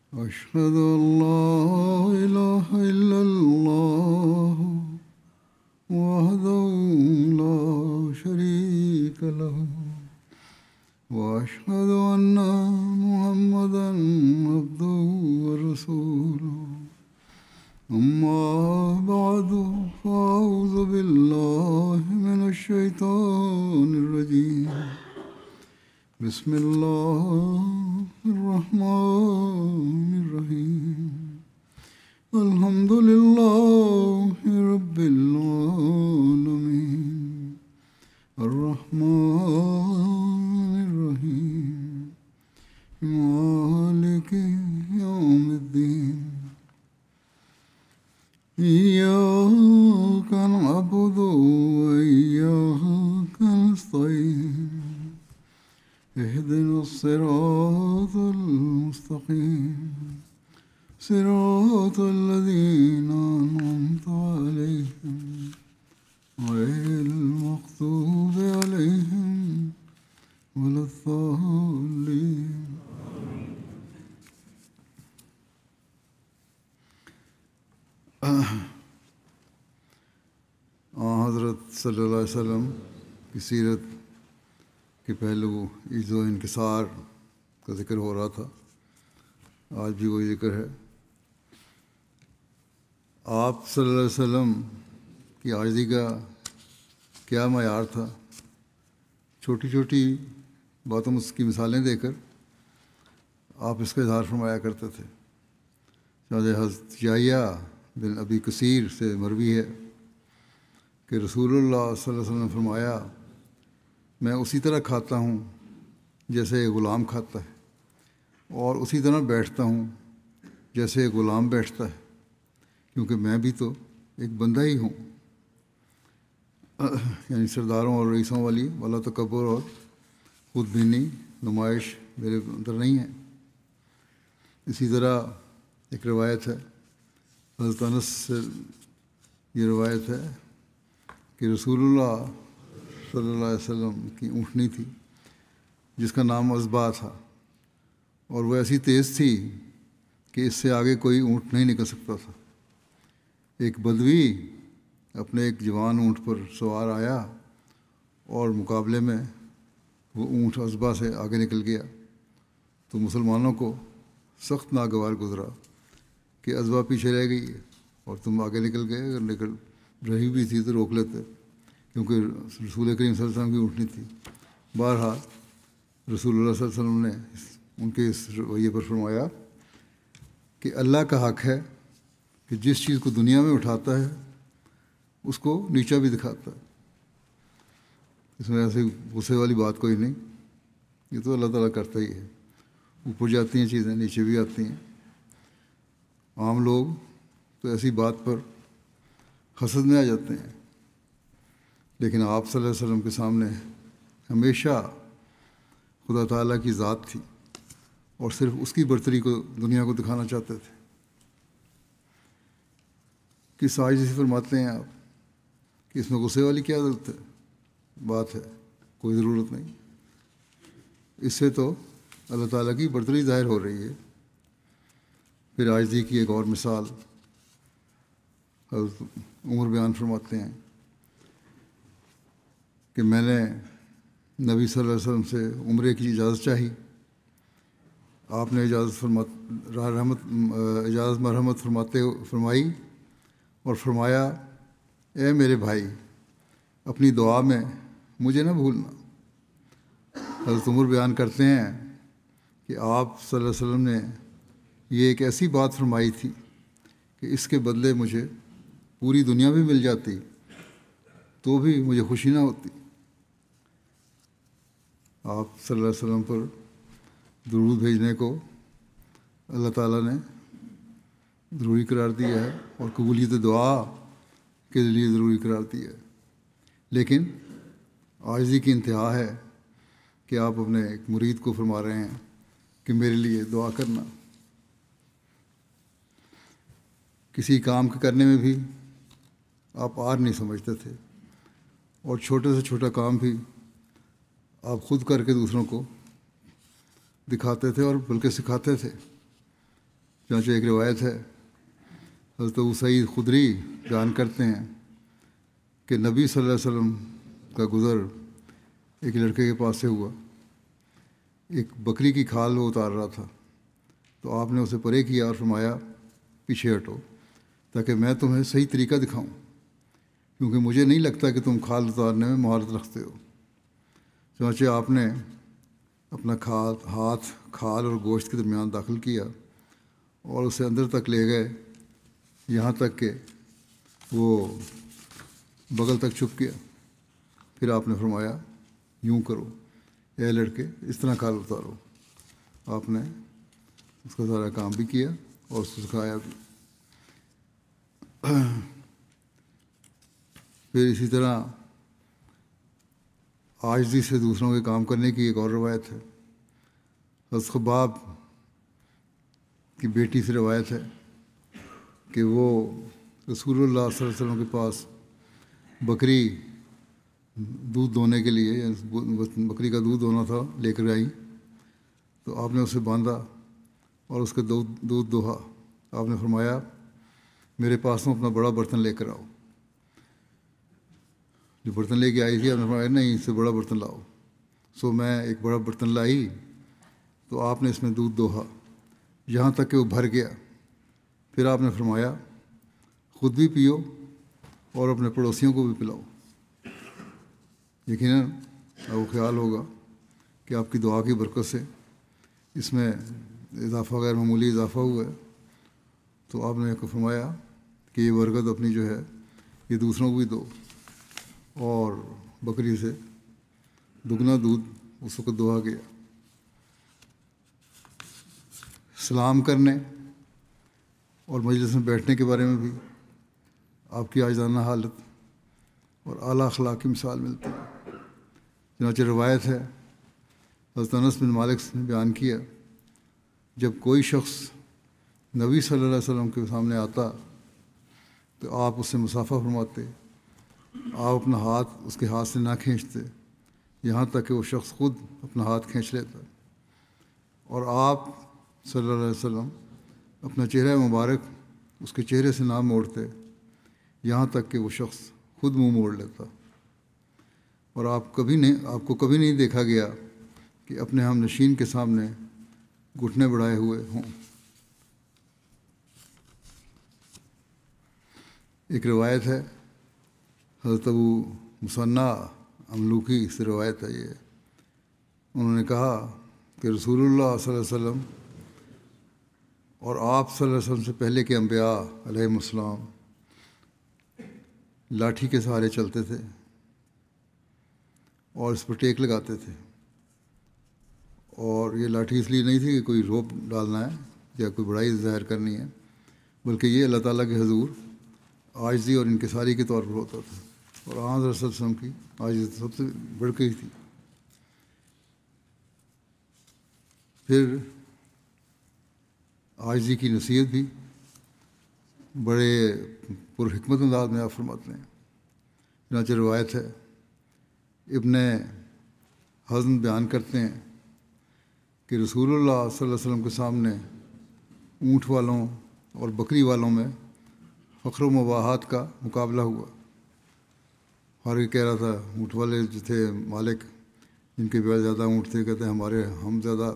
أشهد أن لا إله إلا الله وحده لا شريك له وأشهد أن محمدا عبده ورسوله أما بعد فأعوذ بالله من الشيطان الرجيم بسم الله الرحمن الرحيم الحمد لله رب العالمين الرحمن الرحيم مالك يوم الدين إياك نعبد وإياك نستعين اهدنا الصراط المستقيم صراط الذين أنعمت عليهم غير المغضوب عليهم ولا الضالين. حضرت صلی اللہ علیہ وسلم کی سیرت کے پہلو عز و انکسار کا ذکر ہو رہا تھا. آج بھی وہی ذکر ہے. آپ صلی اللہ علیہ وسلم کی عاجزی کا کیا معیار تھا. چھوٹی چھوٹی باتوں میں اس کی مثالیں دے کر آپ اس کا اظہار فرمایا کرتے تھے. چنانچہ حضرت یحییٰ بن ابی کثیر سے مروی ہے کہ رسول اللہ صلی اللہ علیہ وسلم نے فرمایا میں اسی طرح کھاتا ہوں جیسے ایک غلام کھاتا ہے اور اسی طرح بیٹھتا ہوں جیسے ایک غلام بیٹھتا ہے کیونکہ میں بھی تو ایک بندہ ہی ہوں. یعنی سرداروں اور رئیسوں والا تکبر اور خود بینی نمائش میرے اندر نہیں ہے. اسی طرح ایک روایت ہے حضرت انس سے یہ روایت ہے کہ رسول اللہ صلی اللہ علیہ وسلم کی اونٹنی تھی جس کا نام عزبہ تھا اور وہ ایسی تیز تھی کہ اس سے آگے کوئی اونٹ نہیں نکل سکتا تھا. ایک بدوی اپنے ایک جوان اونٹ پر سوار آیا اور مقابلے میں وہ اونٹ عزبہ سے آگے نکل گیا تو مسلمانوں کو سخت ناگوار گزرا کہ عزبہ پیچھے رہ گئی اور تم آگے نکل گئے. اگر نکل رہی بھی تھی تو روک لیتے کیونکہ رسول کریم صلی اللہ علیہ وسلم کی اونٹنی تھی. بہرحال رسول اللہ صلی اللہ علیہ وسلم نے ان کے اس رویے پر فرمایا کہ اللہ کا حق ہے کہ جس چیز کو دنیا میں اٹھاتا ہے اس کو نیچا بھی دکھاتا ہے. اس میں ایسے غصے والی بات کوئی نہیں. یہ تو اللہ تعالیٰ کرتا ہی ہے. اوپر جاتی ہیں چیزیں نیچے بھی آتی ہیں. عام لوگ تو ایسی بات پر حسد میں آ جاتے ہیں لیکن آپ صلی اللہ علیہ وسلم کے سامنے ہمیشہ خدا تعالیٰ کی ذات تھی اور صرف اس کی برتری کو دنیا کو دکھانا چاہتے تھے. کس عاجزی سے فرماتے ہیں آپ کہ اس میں غصے والی کیا ضرورت ہے بات ہے. کوئی ضرورت نہیں. اس سے تو اللہ تعالیٰ کی برتری ظاہر ہو رہی ہے. پھر عاجزی کی ایک اور مثال حضرت عمر بیان فرماتے ہیں کہ میں نے نبی صلی اللہ علیہ وسلم سے عمرے کی اجازت چاہی. آپ نے اجازت مرحمت فرمائی اور فرمایا اے میرے بھائی اپنی دعا میں مجھے نہ بھولنا. حضرت عمر بیان کرتے ہیں کہ آپ صلی اللہ علیہ وسلم نے یہ ایک ایسی بات فرمائی تھی کہ اس کے بدلے مجھے پوری دنیا بھی مل جاتی تو بھی مجھے خوشی نہ ہوتی. آپ صلی اللہ علیہ وسلم پر درود بھیجنے کو اللہ تعالیٰ نے ضروری قرار دیا ہے اور قبولیت دعا کے لیے ضروری قرار دیا ہے. لیکن عاجزی کی انتہا ہے کہ آپ اپنے ایک مرید کو فرما رہے ہیں کہ میرے لیے دعا کرنا. کسی کام کے کرنے میں بھی آپ آر نہیں سمجھتے تھے اور چھوٹے سے چھوٹا کام بھی آپ خود کر کے دوسروں کو دکھاتے تھے اور بلکہ سکھاتے تھے چنانچہ ایک روایت ہے، حضرت ابو سعید خدری بیان کرتے ہیں کہ نبی صلی اللہ علیہ وسلم کا گزر ایک لڑکے کے پاس سے ہوا۔ ایک بکری کی کھال وہ اتار رہا تھا، تو آپ نے اسے پرے کیا اور فرمایا پیچھے ہٹو تاکہ میں تمہیں صحیح طریقہ دکھاؤں، کیونکہ مجھے نہیں لگتا کہ تم کھال اتارنے میں مہارت رکھتے ہو۔ چنانچہ آپ نے اپنا ہاتھ کھال اور گوشت کے درمیان داخل کیا اور اسے اندر تک لے گئے، یہاں تک کہ وہ بغل تک چھپ گیا۔ پھر آپ نے فرمایا یوں کرو اے لڑکے، اس طرح کھال اتارو۔ آپ نے اس کا سارا کام بھی کیا اور اس کو سکھایا بھی۔ پھر اسی طرح عاجزی سے دوسروں کے کام کرنے کی ایک اور روایت ہے۔ حضرت خباب کی بیٹی سے روایت ہے کہ وہ رسول اللہ صلی اللہ علیہ وسلم کے پاس بکری دودھ دونے کے لیے، بکری کا دودھ دونا تھا، لے کر آئیں، تو آپ نے اسے باندھا اور اس کا دودھ دوہا۔ آپ نے فرمایا میرے پاس تم اپنا بڑا برتن لے کر آؤ۔ جو برتن لے کے آئی تھی، آپ نے فرمایا نہیں، اس سے بڑا برتن لاؤ۔ سو میں ایک بڑا برتن لائی، تو آپ نے اس میں دودھ دوہا یہاں تک کہ وہ بھر گیا۔ پھر آپ نے فرمایا خود بھی پیو اور اپنے پڑوسیوں کو بھی پلاؤ۔ یقیناً آپ کو خیال ہوگا کہ آپ کی دعا کی برکت سے اس میں اضافہ، غیر معمولی اضافہ ہوا ہے۔ تو آپ نے فرمایا کہ یہ برکت اپنی جو ہے یہ دوسروں کو بھی دو، اور بکری سے دگنا دودھ اس وقت دوہا گیا۔ سلام کرنے اور مجلس میں بیٹھنے کے بارے میں بھی آپ کی عاجزانہ حالت اور اعلیٰ اخلاق کی مثال ملتی ہے۔ چنانچہ روایت ہے، حضرت انس بن مالک نے بیان کیا، جب کوئی شخص نبی صلی اللہ علیہ وسلم کے سامنے آتا تو آپ اس سے مصافحہ فرماتے، آپ اپنا ہاتھ اس کے ہاتھ سے نہ کھینچتے یہاں تک کہ وہ شخص خود اپنا ہاتھ کھینچ لیتا، اور آپ صلی اللہ علیہ وسلم اپنا چہرہ مبارک اس کے چہرے سے نہ موڑتے یہاں تک کہ وہ شخص خود منہ موڑ لیتا، اور آپ کو کبھی نہیں دیکھا گیا کہ اپنے ہم نشین کے سامنے گھٹنے بڑھائے ہوئے ہوں۔ ایک روایت ہے، حضرت ابو مصنع املوکی سے روایت ہے یہ، انہوں نے کہا کہ رسول اللہ صلی اللہ علیہ وسلم اور آپ صلی اللہ علیہ وسلم سے پہلے کے انبیاء علیہ السلام لاٹھی کے سہارے چلتے تھے اور اس پر ٹیک لگاتے تھے، اور یہ لاٹھی اس لیے نہیں تھی کہ کوئی روپ ڈالنا ہے یا کوئی بڑائی ظاہر کرنی ہے، بلکہ یہ اللہ تعالیٰ کے حضور عاجزی اور انکساری کے طور پر ہوتا تھا، اور آن صلی اللہ علیہ وسلم کی عاجزی سب سے بڑھ گئی تھی۔ پھر عاجزی کی نصیحت بھی بڑے پرحکمت انداز میں آپ فرماتے ہیں۔ چنانچہ روایت ہے، ابن حزم بیان کرتے ہیں کہ رسول اللہ صلی اللہ علیہ وسلم کے سامنے اونٹ والوں اور بکری والوں میں فخر و مباحات کا مقابلہ ہوا۔ ہر ایک کہہ رہا تھا، اونٹ والے جو تھے مالک جن کے بہت زیادہ اونٹ تھے، کہتے ہیں ہم زیادہ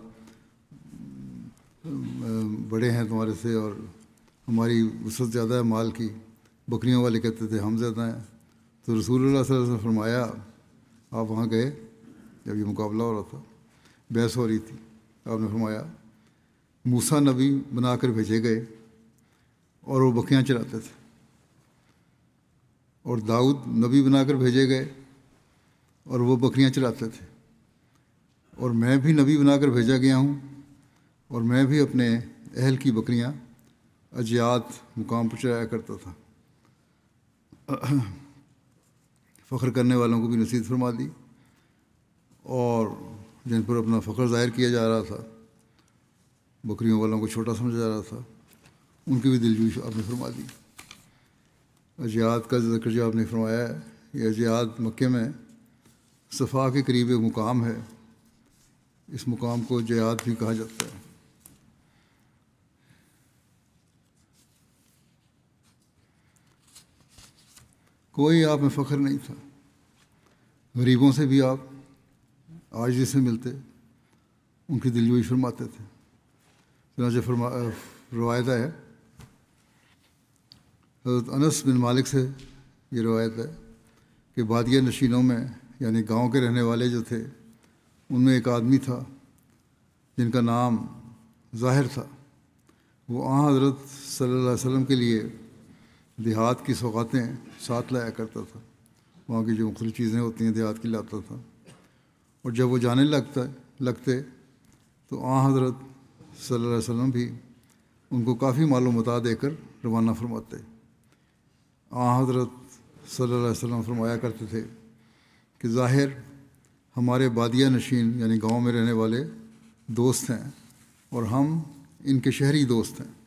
بڑے ہیں تمہارے سے اور ہماری وسعت زیادہ ہے مال کی۔ بکریوں والے کہتے تھے ہم زیادہ ہیں۔ تو رسول اللہ صلی اللہ علیہ وسلم نے فرمایا، آپ وہاں گئے جب یہ مقابلہ ہو رہا تھا، بحث ہو رہی تھی، آپ نے فرمایا موسیٰ نبی بنا کر بھیجے گئے اور وہ بکریاں چراتے تھے، اور داؤد نبی بنا کر بھیجے گئے اور وہ بکریاں چراتے تھے، اور میں بھی نبی بنا کر بھیجا گیا ہوں اور میں بھی اپنے اہل کی بکریاں اجیات مقام پر چرایا کرتا تھا۔ فخر کرنے والوں کو بھی نصیحت فرما دی، اور جن پر اپنا فخر ظاہر کیا جا رہا تھا، بکریوں والوں کو چھوٹا سمجھا جا رہا تھا، ان کی بھی دلجوئی آپ نے فرما دی۔ اجیات کا ذکر جو آپ نے فرمایا ہے، یہ اجیات مکے میں صفا کے قریب ایک مقام ہے، اس مقام کو جیات بھی کہا جاتا ہے۔ کوئی آپ میں فخر نہیں تھا، غریبوں سے بھی آپ عاجزی سے ملتے، ان کی دلجوئی فرماتے تھے۔ چنانچہ روایت ہے، حضرت انس بن مالک سے یہ روایت ہے کہ بادیہ نشینوں میں یعنی گاؤں کے رہنے والے جو تھے ان میں ایک آدمی تھا جن کا نام ظاہر تھا۔ وہ حضرت صلی اللہ علیہ وسلم کے لیے دیہات کی سوغاتیں ساتھ لایا کرتا تھا، وہاں کی جو مختلف چیزیں ہوتی ہیں دیہات کی لاتا تھا، اور جب وہ جانے لگتے تو حضرت صلی اللہ علیہ وسلم بھی ان کو کافی مال و متاع دے کر روانہ فرماتے۔ حضرت صلی اللہ علیہ وسلم فرمایا کرتے تھے کہ ظاہر ہمارے بادیہ نشین یعنی گاؤں میں رہنے والے دوست ہیں اور ہم ان کے شہری دوست ہیں۔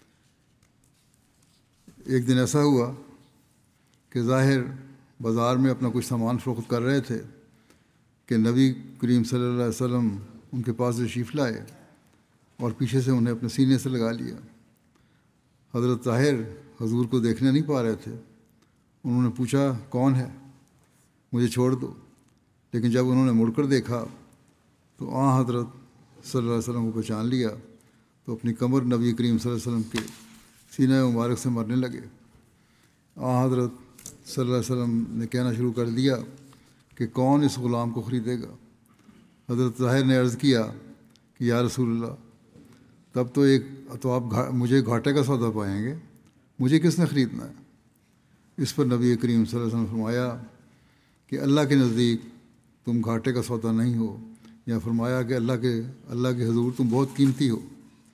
ایک دن ایسا ہوا کہ ظاہر بازار میں اپنا کچھ سامان فروخت کر رہے تھے کہ نبی کریم صلی اللہ علیہ وسلم ان کے پاس تشریف لائے اور پیچھے سے انہیں اپنے سینے سے لگا لیا۔ حضرت ظاہر حضور کو دیکھنے نہیں پا رہے تھے، انہوں نے پوچھا کون ہے، مجھے چھوڑ دو، لیکن جب انہوں نے مڑ کر دیکھا تو حضرت صلی اللہ علیہ وسلم کو پہچان لیا تو اپنی کمر نبی کریم صلی اللہ علیہ وسلم کے سینہ مبارک سے مرنے لگے۔ حضرت صلی اللہ علیہ وسلم نے کہنا شروع کر دیا کہ کون اس غلام کو خریدے گا؟ حضرت ظاہر نے عرض کیا کہ یا رسول اللہ، تب تو آپ مجھے گھاٹے کا سودا پائیں گے، مجھے کس نے خریدنا ہے؟ اس پر نبی کریم صلی اللہ علیہ وسلم نے فرمایا کہ اللہ کے نزدیک تم گھاٹے کا سودا نہیں ہو، یا فرمایا کہ اللہ کے حضور تم بہت قیمتی ہو۔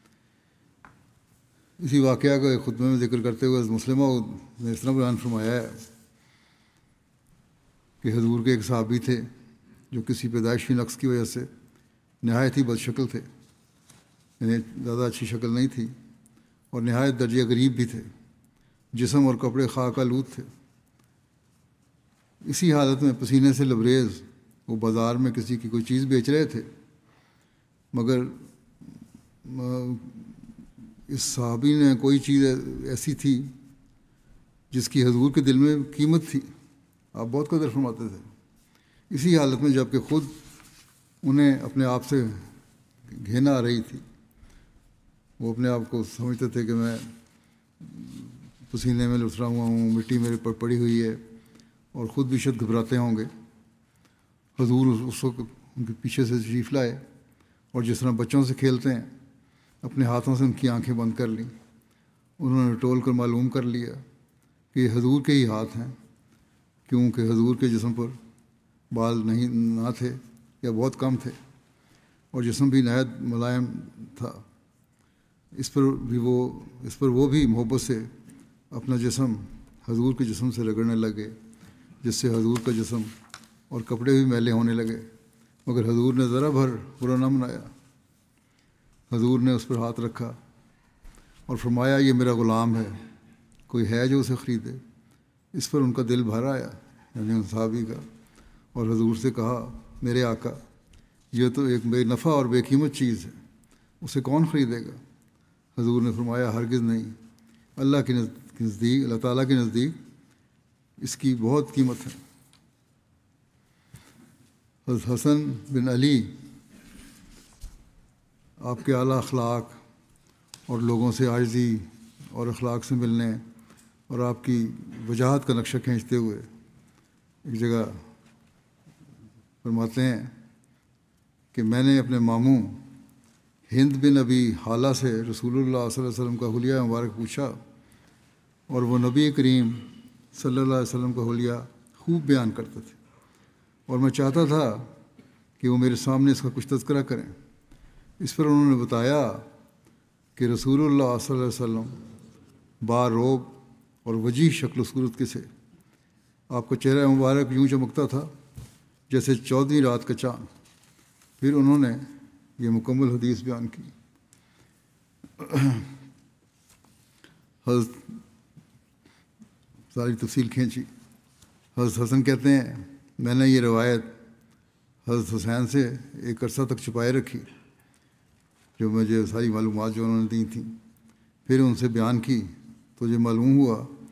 اسی واقعہ کو ایک خطبے میں ذکر کرتے ہوئے مسلمہ نے اس طرح بیان فرمایا ہے کہ حضور کے ایک صحابی تھے جو کسی پیدائشی نقص کی وجہ سے نہایت ہی بد شکل تھے، یعنی زیادہ اچھی شکل نہیں تھی، اور نہایت درجہ غریب بھی تھے، جسم اور کپڑے خاک آلود تھے۔ اسی حالت میں پسینے سے لبریز وہ بازار میں کسی کی کوئی چیز بیچ رہے تھے، مگر اس صحابی نے کوئی چیز ایسی تھی جس کی حضور کے دل میں قیمت تھی، آپ بہت قدر فرماتے تھے۔ اسی حالت میں جب کہ خود انہیں اپنے آپ سے گھینا آ رہی تھی، وہ اپنے آپ کو سمجھتے تھے کہ میں پسینے میں لتھڑا ہوا ہوں، مٹی میرے پر پڑی ہوئی ہے، اور خود بھی شد گھبراتے ہوں گے۔ حضور اس وقت ان کے پیچھے سے تشریف لائے اور جس طرح بچوں سے کھیلتے ہیں اپنے ہاتھوں سے ان کی آنکھیں بند کر لیں۔ انہوں نے ٹول کر معلوم کر لیا کہ یہ حضور کے ہی ہاتھ ہیں، کیونکہ حضور کے جسم پر بال نہ تھے یا بہت کم تھے، اور جسم بھی نہایت ملائم تھا۔ اس پر وہ بھی محبت سے اپنا جسم حضور کے جسم سے رگڑنے لگے، جس سے حضور کا جسم اور کپڑے بھی میلے ہونے لگے، مگر حضور نے ذرا بھر برا نہ منایا۔ حضور نے اس پر ہاتھ رکھا اور فرمایا یہ میرا غلام ہے، کوئی ہے جو اسے خریدے؟ اس پر ان کا دل بھر آیا، یعنی ان صحابی کا، اور حضور سے کہا میرے آقا، یہ تو ایک بے نفع اور بے قیمت چیز ہے، اسے کون خریدے گا؟ حضور نے فرمایا ہرگز نہیں، اللہ کے نزدیک، اللہ تعالیٰ کے نزدیک اس کی بہت قیمت ہے۔ حضرت حسن بن علی آپ کے اعلیٰ اخلاق اور لوگوں سے عاجزی اور اخلاق سے ملنے اور آپ کی وجاہت کا نقشہ کھینچتے ہوئے ایک جگہ فرماتے ہیں کہ میں نے اپنے ماموں ہند بن ابی حالہ سے رسول اللہ صلی اللہ علیہ وسلم کا حلیہ مبارک پوچھا، اور وہ نبی کریم صلی اللہ علیہ وسلم کا حلیہ خوب بیان کرتے تھے، اور میں چاہتا تھا کہ وہ میرے سامنے اس کا کچھ تذکرہ کریں۔ اس پر انہوں نے بتایا کہ رسول اللہ صلی اللہ علیہ وسلم باروب اور وجیح شکل و صورت کے سے، آپ کا چہرہ مبارک یوں چمکتا تھا جیسے 14ویں رات کا چاند۔ پھر انہوں نے یہ مکمل حدیث بیان کی۔ حضرت ساری تفصیل کھینچی۔ حضرت حسن کہتے ہیں میں نے یہ روایت حضرت حسین سے ایک عرصہ تک چھپائے رکھی، جو مجھے ساری معلومات جو انہوں نے دی تھیں، پھر ان سے بیان کی تو یہ معلوم ہوا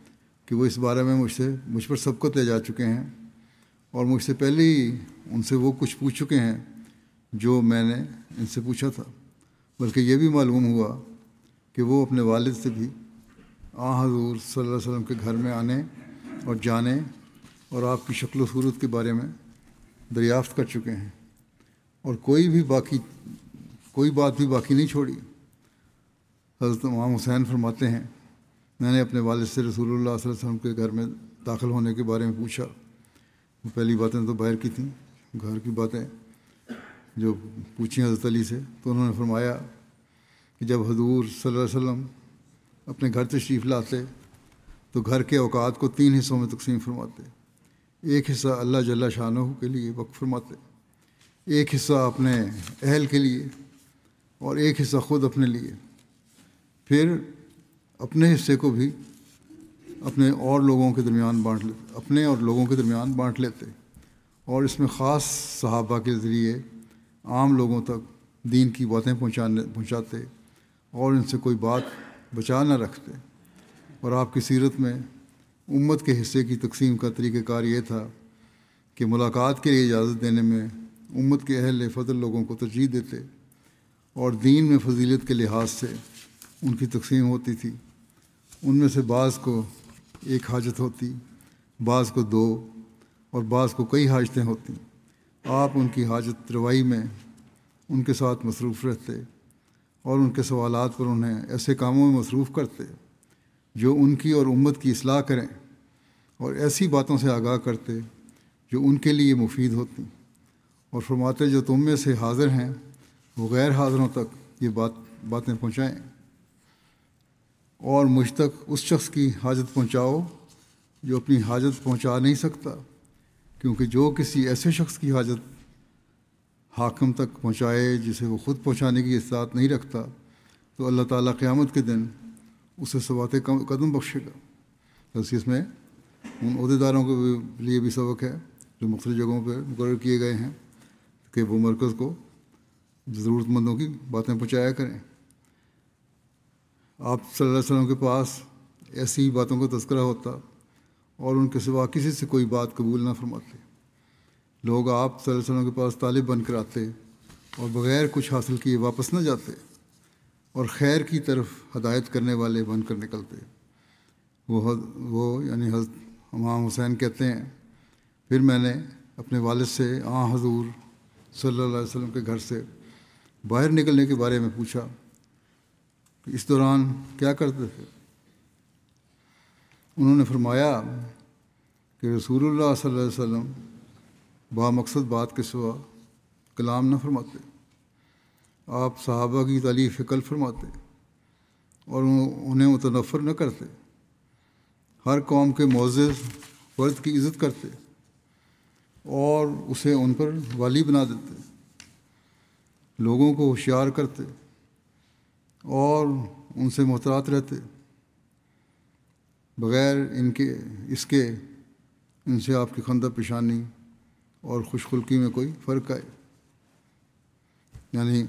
کہ وہ اس بارے میں مجھ پر سبقت لے جا چکے ہیں اور مجھ سے پہلے ہی ان سے وہ کچھ پوچھ چکے ہیں جو میں نے ان سے پوچھا تھا، بلکہ یہ بھی معلوم ہوا کہ وہ اپنے والد سے بھی حضور صلی اللہ علیہ وسلم کے گھر میں آنے اور جانے اور آپ کی شکل و صورت کے بارے میں دریافت کر چکے ہیں، اور کوئی بات بھی باقی نہیں چھوڑی۔ حضرت امام حسین فرماتے ہیں، میں نے اپنے والد سے رسول اللہ صلی اللہ علیہ وسلم کے گھر میں داخل ہونے کے بارے میں پوچھا۔ وہ پہلی باتیں تو باہر کی تھیں، گھر کی باتیں جو پوچھیں حضرت علی سے، تو انہوں نے فرمایا کہ جب حضور صلی اللہ علیہ وسلم اپنے گھر تشریف لاتے تو گھر کے اوقات کو 3 حصوں میں تقسیم فرماتے۔ ایک حصہ اللہ جل شانہ کے لیے وقف فرماتے، ایک حصہ اپنے اہل کے لیے، اور ایک حصہ خود اپنے لیے۔ پھر اپنے حصے کو بھی اپنے اور لوگوں کے درمیان بانٹ لیتے، اور اس میں خاص صحابہ کے ذریعے عام لوگوں تک دین کی باتیں پہنچاتے اور ان سے کوئی بات بچا نہ رکھتے۔ اور آپ کی سیرت میں امت کے حصے کی تقسیم کا طریقہ کار یہ تھا کہ ملاقات کے لیے اجازت دینے میں امت کے اہل فضل لوگوں کو ترجیح دیتے، اور دین میں فضیلت کے لحاظ سے ان کی تقسیم ہوتی تھی۔ ان میں سے بعض کو ایک حاجت ہوتی، بعض کو 2، اور بعض کو کئی حاجتیں ہوتی۔ آپ ان کی حاجت روائی میں ان کے ساتھ مصروف رہتے اور ان کے سوالات پر انہیں ایسے کاموں میں مصروف کرتے جو ان کی اور امت کی اصلاح کریں، اور ایسی باتوں سے آگاہ کرتے جو ان کے لیے مفید ہوتی، اور فرماتے جو تم میں سے حاضر ہیں وہ غیر حاضروں تک یہ باتیں پہنچائیں، اور مجھ تک اس شخص کی حاجت پہنچاؤ جو اپنی حاجت پہنچا نہیں سکتا، کیونکہ جو کسی ایسے شخص کی حاجت حاکم تک پہنچائے جسے وہ خود پہنچانے کی استطاعت نہیں رکھتا، تو اللہ تعالیٰ قیامت کے دن اسے ثوابِ قدم بخشے گا۔ بس اس میں ان عہدیداروں کے لیے بھی سبق ہے جو مختلف جگہوں پہ مقرر کیے گئے ہیں کہ وہ مرکز کو ضرورت مندوں کی باتیں پہنچایا کریں۔ آپ صلی اللہ علیہ وسلم کے پاس ایسی ہی باتوں کا تذکرہ ہوتا اور ان کے سوا کسی سے کوئی بات قبول نہ فرماتے۔ لوگ آپ صلی اللہ علیہ وسلم کے پاس طالب بن کر آتے اور بغیر کچھ حاصل کیے واپس نہ جاتے، اور خیر کی طرف ہدایت کرنے والے بن کر نکلتے۔ وہ یعنی حضرت امام حسین کہتے ہیں، پھر میں نے اپنے والد سے حضور صلی اللہ علیہ وسلم کے گھر سے باہر نکلنے کے بارے میں پوچھا کہ اس دوران کیا کرتے تھے۔ انہوں نے فرمایا کہ رسول اللہ صلی اللہ علیہ وسلم بامقصد بات کے سوا کلام نہ فرماتے، آپ صحابہ کی تعلیف قلب فرماتے اور انہیں متنفر نہ کرتے، ہر قوم کے معزز فرد کی عزت کرتے اور اسے ان پر والی بنا دیتے، لوگوں کو ہوشیار کرتے اور ان سے محتاط رہتے، بغیر ان سے آپ کی خندہ پیشانی اور خوش خلقی میں کوئی فرق آئے۔ یعنی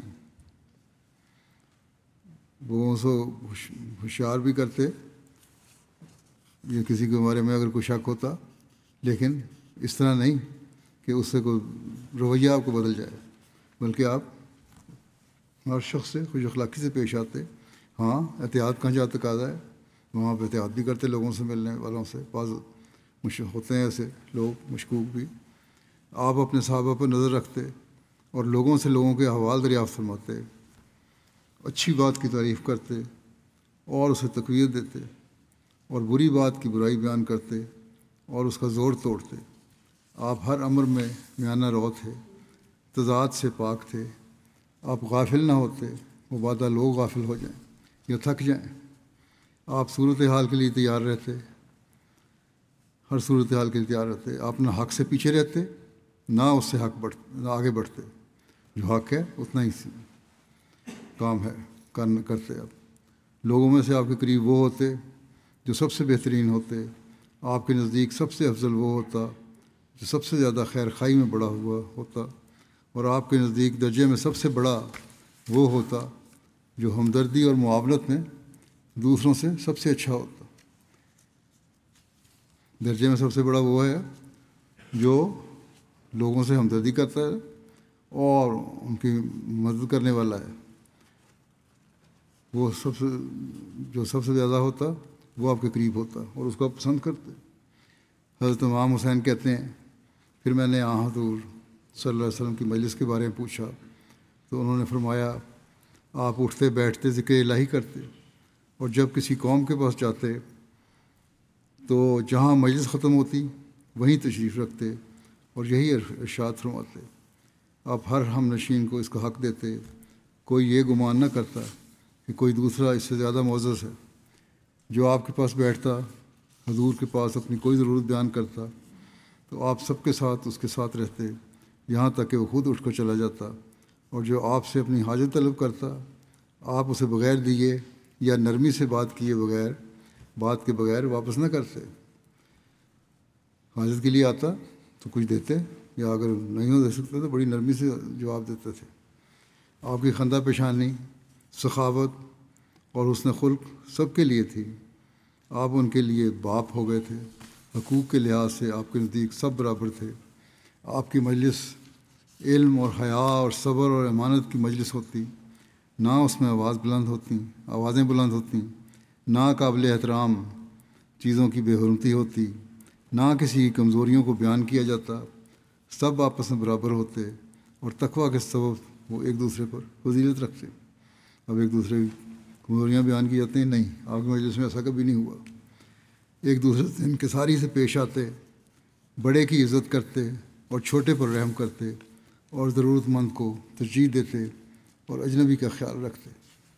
لوگوں سے ہوشیار بھی کرتے، یہ کسی کے بارے میں اگر کوئی شک ہوتا، لیکن اس طرح نہیں کہ اس سے کوئی رویہ آپ کو بدل جائے، بلکہ آپ ہر شخص سے خوش اخلاقی سے پیش آتے۔ ہاں، احتیاط کا جہاں تقاضا ہے وہاں پہ احتیاط بھی کرتے، لوگوں سے ملنے والوں سے بعض ہوتے ہیں ایسے لوگ مشکوک بھی۔ آپ اپنے صحابہ پر نظر رکھتے اور لوگوں سے لوگوں کے احوال دریافت فرماتے، اچھی بات کی تعریف کرتے اور اسے تقویت دیتے، اور بری بات کی برائی بیان کرتے اور اس کا زور توڑتے۔ آپ ہر امر میں میانہ رو تھے، تضاد سے پاک تھے، آپ غافل نہ ہوتے، مبادہ لوگ غافل ہو جائیں یا تھک جائیں۔ آپ صورتحال کے لیے تیار رہتے، ہر صورتحال کے لیے تیار رہتے۔ آپ نہ حق سے پیچھے رہتے نہ اس سے نہ آگے بڑھتے، جو حق ہے اتنا ہی کام ہے کرتے۔ آپ لوگوں میں سے آپ کے قریب وہ ہوتے جو سب سے بہترین ہوتے، آپ کے نزدیک سب سے افضل وہ ہوتا جو سب سے زیادہ خیر خواہی میں بڑا ہوا ہوتا، اور آپ کے نزدیک درجے میں سب سے بڑا وہ ہوتا جو ہمدردی اور معاونت میں دوسروں سے سب سے اچھا ہوتا۔ درجے میں سب سے بڑا وہ ہے جو لوگوں سے ہمدردی کرتا ہے اور ان کی مدد کرنے والا ہے. وہ سب سے زیادہ ہوتا وہ آپ کے قریب ہوتا اور اس کو آپ پسند کرتے. حضرت امام حسین کہتے ہیں پھر میں نے حضور صلی اللہ علیہ وسلم کی مجلس کے بارے میں پوچھا تو انہوں نے فرمایا آپ اٹھتے بیٹھتے ذکر الہی کرتے اور جب کسی قوم کے پاس جاتے تو جہاں مجلس ختم ہوتی وہیں تشریف رکھتے اور یہی ارشاد فرماتے. آپ ہر ہم نشین کو اس کا حق دیتے. کوئی یہ گمان نہ کرتا کہ کوئی دوسرا اس سے زیادہ معزز ہے. جو آپ کے پاس بیٹھتا حضور کے پاس اپنی کوئی ضرورت بیان کرتا تو آپ سب کے ساتھ اس کے ساتھ رہتے یہاں تک کہ وہ خود اٹھ کر چلا جاتا. اور جو آپ سے اپنی حاجت طلب کرتا آپ اسے بغیر دیے یا نرمی سے بات کے بغیر واپس نہ کرتے. حاجت کے لیے آتا تو کچھ دیتے یا اگر نہیں ہو دے سکتے تو بڑی نرمی سے جواب دیتے تھے. آپ کی خندہ پیشانی، سخاوت اور حسن خلق سب کے لیے تھی. آپ ان کے لیے باپ ہو گئے تھے. حقوق کے لحاظ سے آپ کے نزدیک سب برابر تھے. آپ کی مجلس علم اور حیا اور صبر اور امانت کی مجلس ہوتی. نہ اس میں آوازیں بلند ہوتی، نہ قابل احترام چیزوں کی بے حرمتی ہوتی، نہ کسی کی کمزوریوں کو بیان کیا جاتا. سب آپس میں برابر ہوتے اور تقویٰ کے سبب وہ ایک دوسرے پر فضیلت رکھتے. اب ایک دوسرے کی کمزوریاں بیان کی جاتی ہیں؟ نہیں، آپ کی مجلس میں ایسا کبھی نہیں ہوا. ایک دوسرے سے انکساری سے پیش آتے، بڑے کی عزت کرتے اور چھوٹے پر رحم کرتے اور ضرورت مند کو ترجیح دیتے اور اجنبی کا خیال رکھتے.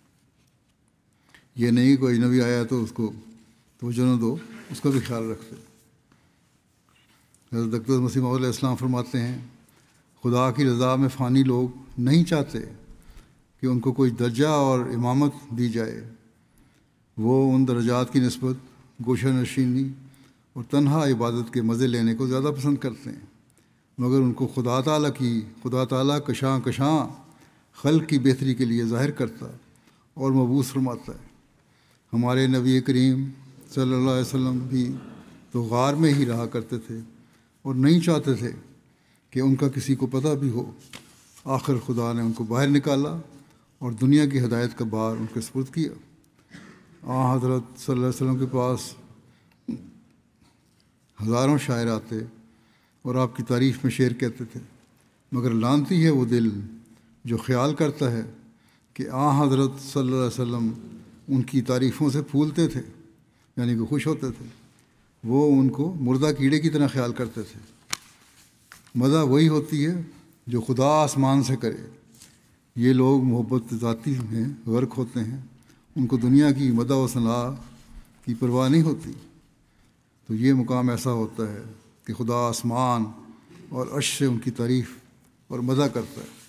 یہ نہیں کوئی اجنبی آیا تو اس کو توجہ نہ دو، اس کا بھی خیال رکھتے. حضرت اقدس مسیح موعود علیہ السلام فرماتے ہیں خدا کی رضا میں فانی لوگ نہیں چاہتے کہ ان کو کوئی درجہ اور امامت دی جائے. وہ ان درجات کی نسبت گوشہ نشینی اور تنہا عبادت کے مزے لینے کو زیادہ پسند کرتے ہیں، مگر ان کو خدا تعالیٰ کشاں خلق کی بہتری کے لیے ظاہر کرتا اور مبعوث فرماتا ہے. ہمارے نبی کریم صلی اللہ علیہ وسلم بھی تو غار میں ہی رہا کرتے تھے اور نہیں چاہتے تھے کہ ان کا کسی کو پتہ بھی ہو. آخر خدا نے ان کو باہر نکالا اور دنیا کی ہدایت کا بار ان کے سپرد کیا. حضرت صلی اللہ علیہ وسلم کے پاس ہزاروں شاعر آتے اور آپ کی تعریف میں شعر کہتے تھے، مگر لعنتی ہے وہ دل جو خیال کرتا ہے کہ حضرت صلی اللہ علیہ وسلم ان کی تعریفوں سے پھولتے تھے، یعنی کہ خوش ہوتے تھے. وہ ان کو مردہ کیڑے کی طرح خیال کرتے تھے. مزہ وہی ہوتی ہے جو خدا آسمان سے کرے. یہ لوگ محبت ذاتی میں غرق ہوتے ہیں، ان کو دنیا کی مدح و ثناء کی پرواہ نہیں ہوتی. تو یہ مقام ایسا ہوتا ہے کہ خدا آسمان اور عرش سے ان کی تعریف اور مدح کرتا ہے.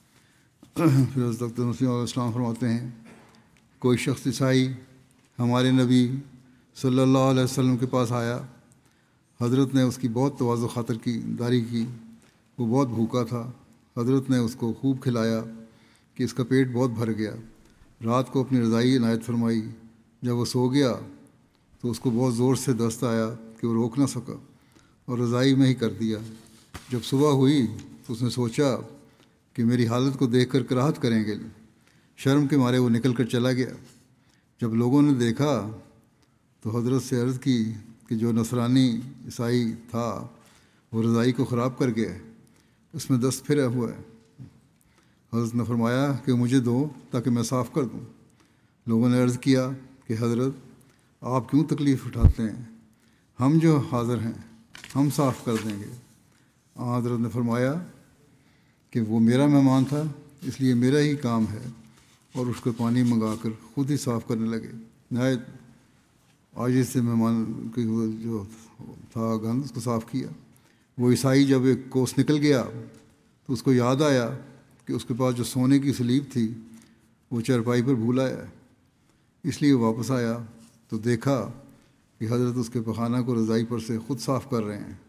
پھر حضرت مسیح علیہ السلام فرماتے ہیں کوئی شخص عیسائی ہمارے نبی صلی اللہ علیہ وسلم کے پاس آیا. حضرت نے اس کی بہت تواضع خاطر کی داری کی. وہ بہت بھوکا تھا. حضرت نے اس کو خوب کھلایا کہ اس کا پیٹ بہت بھر گیا. رات کو اپنی رضائی عنایت فرمائی. جب وہ سو گیا تو اس کو بہت زور سے دست آیا کہ وہ روک نہ سکا اور رضائی میں ہی کر دیا. جب صبح ہوئی تو اس نے سوچا کہ میری حالت کو دیکھ کر کراہت کریں گے. شرم کے مارے وہ نکل کر چلا گیا. جب لوگوں نے دیکھا تو حضرت سے عرض کی کہ جو نصرانی عیسائی تھا وہ رضائی کو خراب کر گیا ہے، اس میں دست پھرا ہوا ہے. حضرت نے فرمایا کہ مجھے دو تاکہ میں صاف کر دوں. لوگوں نے عرض کیا کہ حضرت آپ کیوں تکلیف اٹھاتے ہیں، ہم جو حاضر ہیں ہم صاف کر دیں گے. حضرت نے فرمایا کہ وہ میرا مہمان تھا اس لیے میرا ہی کام ہے، اور اس کو پانی منگا کر خود ہی صاف کرنے لگے. نہایت عاجزی سے مہمان کی جو تھا گند اس کو صاف کیا. وہ عیسائی جب ایک کوس نکل گیا تو اس کو یاد آیا کہ اس کے پاس جو سونے کی سلیب تھی وہ چارپائی پر بھول آیا ہے. اس لیے وہ واپس آیا تو دیکھا کہ حضرت اس کے پخانہ کو رضائی پر سے خود صاف کر رہے ہیں.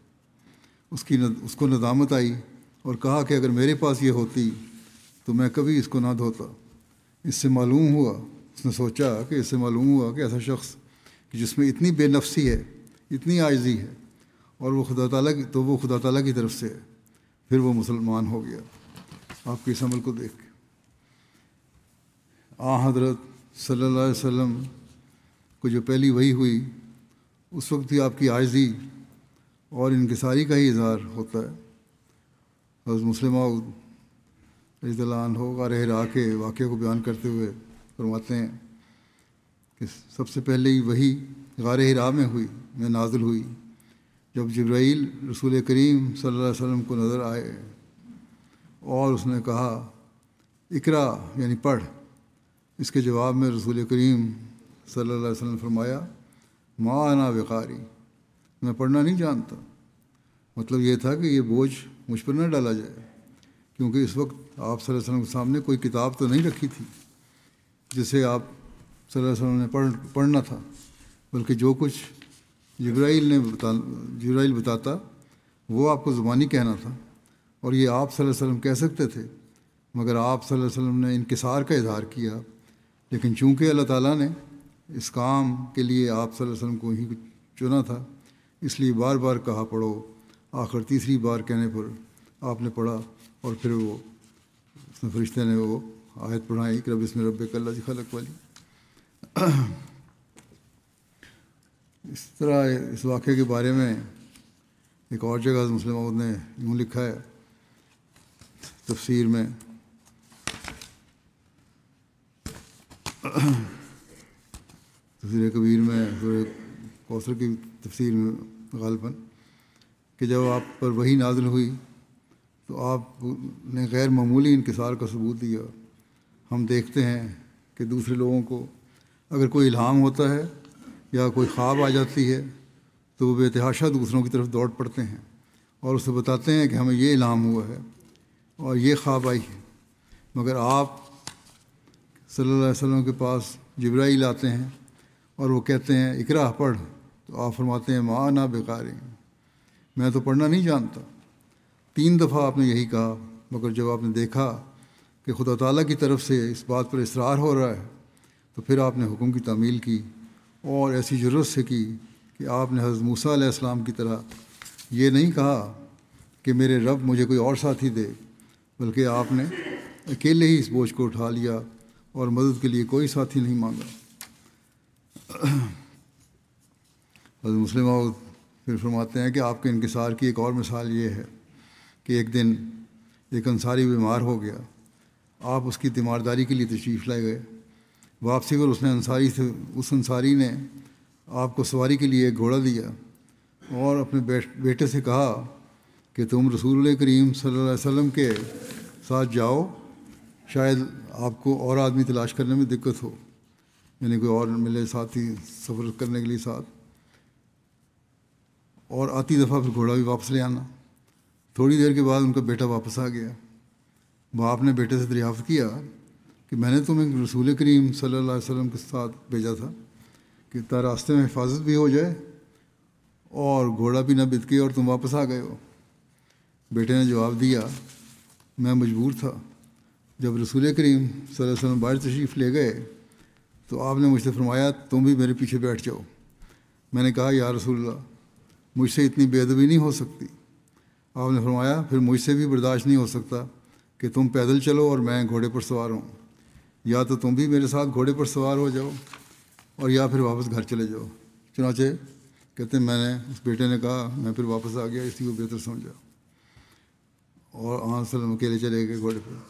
اس کو ندامت آئی اور کہا کہ اگر میرے پاس یہ ہوتی تو میں کبھی اس کو نہ دھوتا. اس سے معلوم ہوا، اس نے سوچا کہ اس سے معلوم ہوا کہ ایسا شخص کہ جس میں اتنی بے نفسی ہے، اتنی عاجزی ہے، اور وہ خدا تعالیٰ کی طرف سے ہے۔ پھر وہ مسلمان ہو گیا آپ کے اس عمل کو دیکھ کے۔ حضرت صلی اللہ علیہ وسلم کو جو پہلی وحی ہوئی اس وقت بھی آپ کی عاجزی اور انکساری کا ہی اظہار ہوتا ہے۔ حضرت مسلم موعود رضی اللہ عنہ غار حرا کے واقعے کو بیان کرتے ہوئے فرماتے ہیں کہ سب سے پہلے ہی وحی غار حرا میں نازل ہوئی، جب جبرائیل رسول کریم صلی اللہ علیہ وسلم کو نظر آئے اور اس نے کہا اقرا یعنی پڑھ۔ اس کے جواب میں رسول کریم صلی اللہ علیہ وسلم نے فرمایا ما انا بقاری، میں پڑھنا نہیں جانتا۔ مطلب یہ تھا کہ یہ بوجھ مجھ پر نہ ڈالا جائے، کیونکہ اس وقت آپ صلی اللہ علیہ وسلم کے سامنے کوئی کتاب تو نہیں رکھی تھی جسے آپ صلی اللہ علیہ وسلم نے پڑھنا تھا، بلکہ جو کچھ جبرائیل بتاتا وہ آپ کو زبانی کہنا تھا، اور یہ آپ صلی اللہ علیہ وسلم کہہ سکتے تھے، مگر آپ صلی اللہ علیہ وسلم نے انکسار کا اظہار کیا۔ لیکن چونکہ اللہ تعالیٰ نے اس کام کے لیے آپ صلی اللہ علیہ وسلم کو ہی چنا تھا، اس لیے بار بار کہا پڑھو۔ آخر تیسری بار کہنے پر آپ نے پڑھا، اور پھر وہ اس نے فرشتے نے وہ آیت پڑھائی کہ بسم ربک الذی خلق والی۔ اس طرح اس واقعے کے بارے میں ایک اور جگہ مسلم موعود نے یوں لکھا ہے تفسیر میں، تفسیر کبیر میں سورہ کوثر کی تفسیر میں غالباً، کہ جب آپ پر وحی نازل ہوئی تو آپ نے غیر معمولی انکسار کا ثبوت دیا۔ ہم دیکھتے ہیں کہ دوسرے لوگوں کو اگر کوئی الہام ہوتا ہے یا کوئی خواب آ جاتی ہے تو وہ بے تحاشا دوسروں کی طرف دوڑ پڑتے ہیں اور اسے بتاتے ہیں کہ ہمیں یہ الہام ہوا ہے اور یہ خواب آئی ہے، مگر آپ صلی اللہ علیہ وسلم کے پاس جبرائیل آتے ہیں اور وہ کہتے ہیں اقرا پڑھ، تو آپ فرماتے ہیں ما انا بقاری، میں تو پڑھنا نہیں جانتا۔ 3 دفعہ آپ نے یہی کہا، مگر جب آپ نے دیکھا کہ خدا تعالیٰ کی طرف سے اس بات پر اصرار ہو رہا ہے تو پھر آپ نے حکم کی تعمیل کی، اور ایسی جرأت سے کی کہ آپ نے حضرت موسیٰ علیہ السلام کی طرح یہ نہیں کہا کہ میرے رب مجھے کوئی اور ساتھی دے، بلکہ آپ نے اکیلے ہی اس بوجھ کو اٹھا لیا اور مدد کے لیے کوئی ساتھی نہیں مانگا۔ حضرت مسلم موعود پھر فرماتے ہیں کہ آپ کے انکسار کی ایک اور مثال یہ ہے کہ ایک دن ایک انصاری بیمار ہو گیا، آپ اس کی تیمارداری کے لیے تشریف لائے گئے۔ واپسی پر اس انصاری نے آپ کو سواری کے لیے ایک گھوڑا دیا اور اپنے بیٹے سے کہا کہ تم رسول اللہ کریم صلی اللہ علیہ وسلم کے ساتھ جاؤ، شاید آپ کو اور آدمی تلاش کرنے میں دقت ہو، یعنی کوئی اور ملے ساتھی سفر کرنے کے لیے ساتھ، اور آتی دفعہ پھر گھوڑا بھی واپس لے آنا۔ تھوڑی دیر کے بعد ان کا بیٹا واپس آ گیا۔ باپ نے بیٹے سے دریافت کیا کہ میں نے تمہیں رسول کریم صلی اللہ علیہ وسلم کے ساتھ بھیجا تھا کہ راستے میں حفاظت بھی ہو جائے اور گھوڑا بھی نہ بتکے اور تم واپس آ گئے ہو۔ بیٹے نے جواب دیا میں مجبور تھا۔ جب رسول کریم صلی اللہ علیہ وسلم باہر تشریف لے گئے تو آپ نے مجھ سے فرمایا تم بھی میرے پیچھے بیٹھ جاؤ۔ میں نے کہا یا رسول اللہ مجھ سے اتنی بے ادبی نہیں ہو سکتی۔ آپ نے فرمایا پھر مجھ سے بھی برداشت نہیں ہو سکتا کہ تم پیدل چلو اور میں گھوڑے پر سوار ہوں، یا تو تم بھی میرے ساتھ گھوڑے پر سوار ہو جاؤ اور یا پھر واپس گھر چلے جاؤ۔ چنانچہ کہتے ہیں میں نے اس بیٹے نے کہا میں پھر واپس آ گیا، اسی کو بہتر سمجھا، اور آن سلم اکیلے چلے گئے گھوڑے پر۔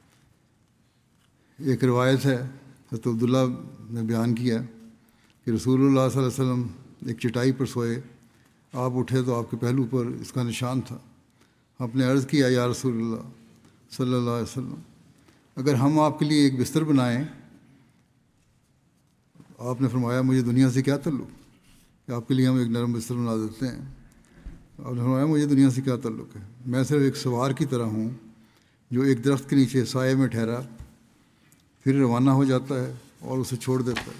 ایک روایت ہے حضرت عبداللہ نے بیان کیا کہ رسول اللہ صلی اللہ علیہ وسلم ایک چٹائی پر سوئے، آپ اٹھے تو آپ کے پہلو پر اس کا نشان تھا۔ آپ نے عرض کیا یا رسول اللہ صلی اللہ علیہ وسلم اگر ہم آپ کے لیے ایک بستر بنائیں؟ آپ نے فرمایا مجھے دنیا سے کیا تعلق کہ آپ کے لیے ہم ایک نرم بستر بنا دیتے ہیں۔ آپ نے فرمایا مجھے دنیا سے کیا تعلق ہے، میں صرف ایک سوار کی طرح ہوں جو ایک درخت کے نیچے سائے میں ٹھہرا پھر روانہ ہو جاتا ہے اور اسے چھوڑ دیتا ہے۔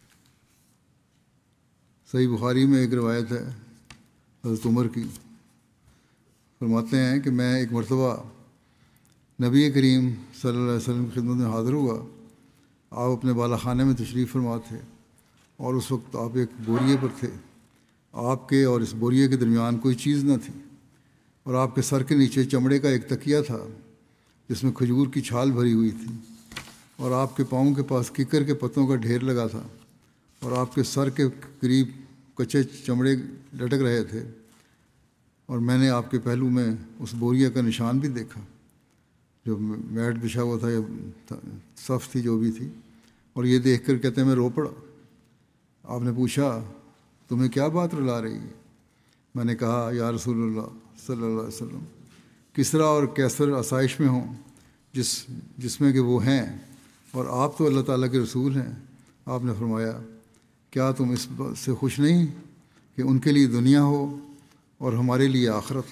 صحیح بخاری میں ایک روایت ہے حضرت عمر کی، فرماتے ہیں کہ میں ایک مرتبہ نبی کریم صلی اللہ علیہ وسلم کی خدمت میں حاضر ہوا۔ آپ اپنے بالا خانے میں تشریف فرما تھے اور اس وقت آپ ایک بوریے پر تھے۔ آپ کے اور اس بوریے کے درمیان کوئی چیز نہ تھی، اور آپ کے سر کے نیچے چمڑے کا ایک تکیہ تھا جس میں کھجور کی چھال بھری ہوئی تھی، اور آپ کے پاؤں کے پاس ککر کے پتوں کا ڈھیر لگا تھا، اور آپ کے سر کے قریب کچے چمڑے لٹک رہے تھے، اور میں نے آپ کے پہلو میں اس بوریے کا نشان بھی دیکھا جو میٹ بچھا ہوا تھا یا صف تھی جو بھی تھی، اور یہ دیکھ کر کہتے ہیں میں رو پڑا۔ آپ نے پوچھا تمہیں کیا بات رلا رہی ہے؟ میں نے کہا یا رسول اللہ صلی اللہ علیہ وسلم، کسریٰ اور قیصر آسائش میں ہوں جس میں کہ وہ ہیں، اور آپ تو اللہ تعالیٰ کے رسول ہیں۔ آپ نے فرمایا کیا تم اس بات سے خوش نہیں کہ ان کے لیے دنیا ہو اور ہمارے لیے آخرت؟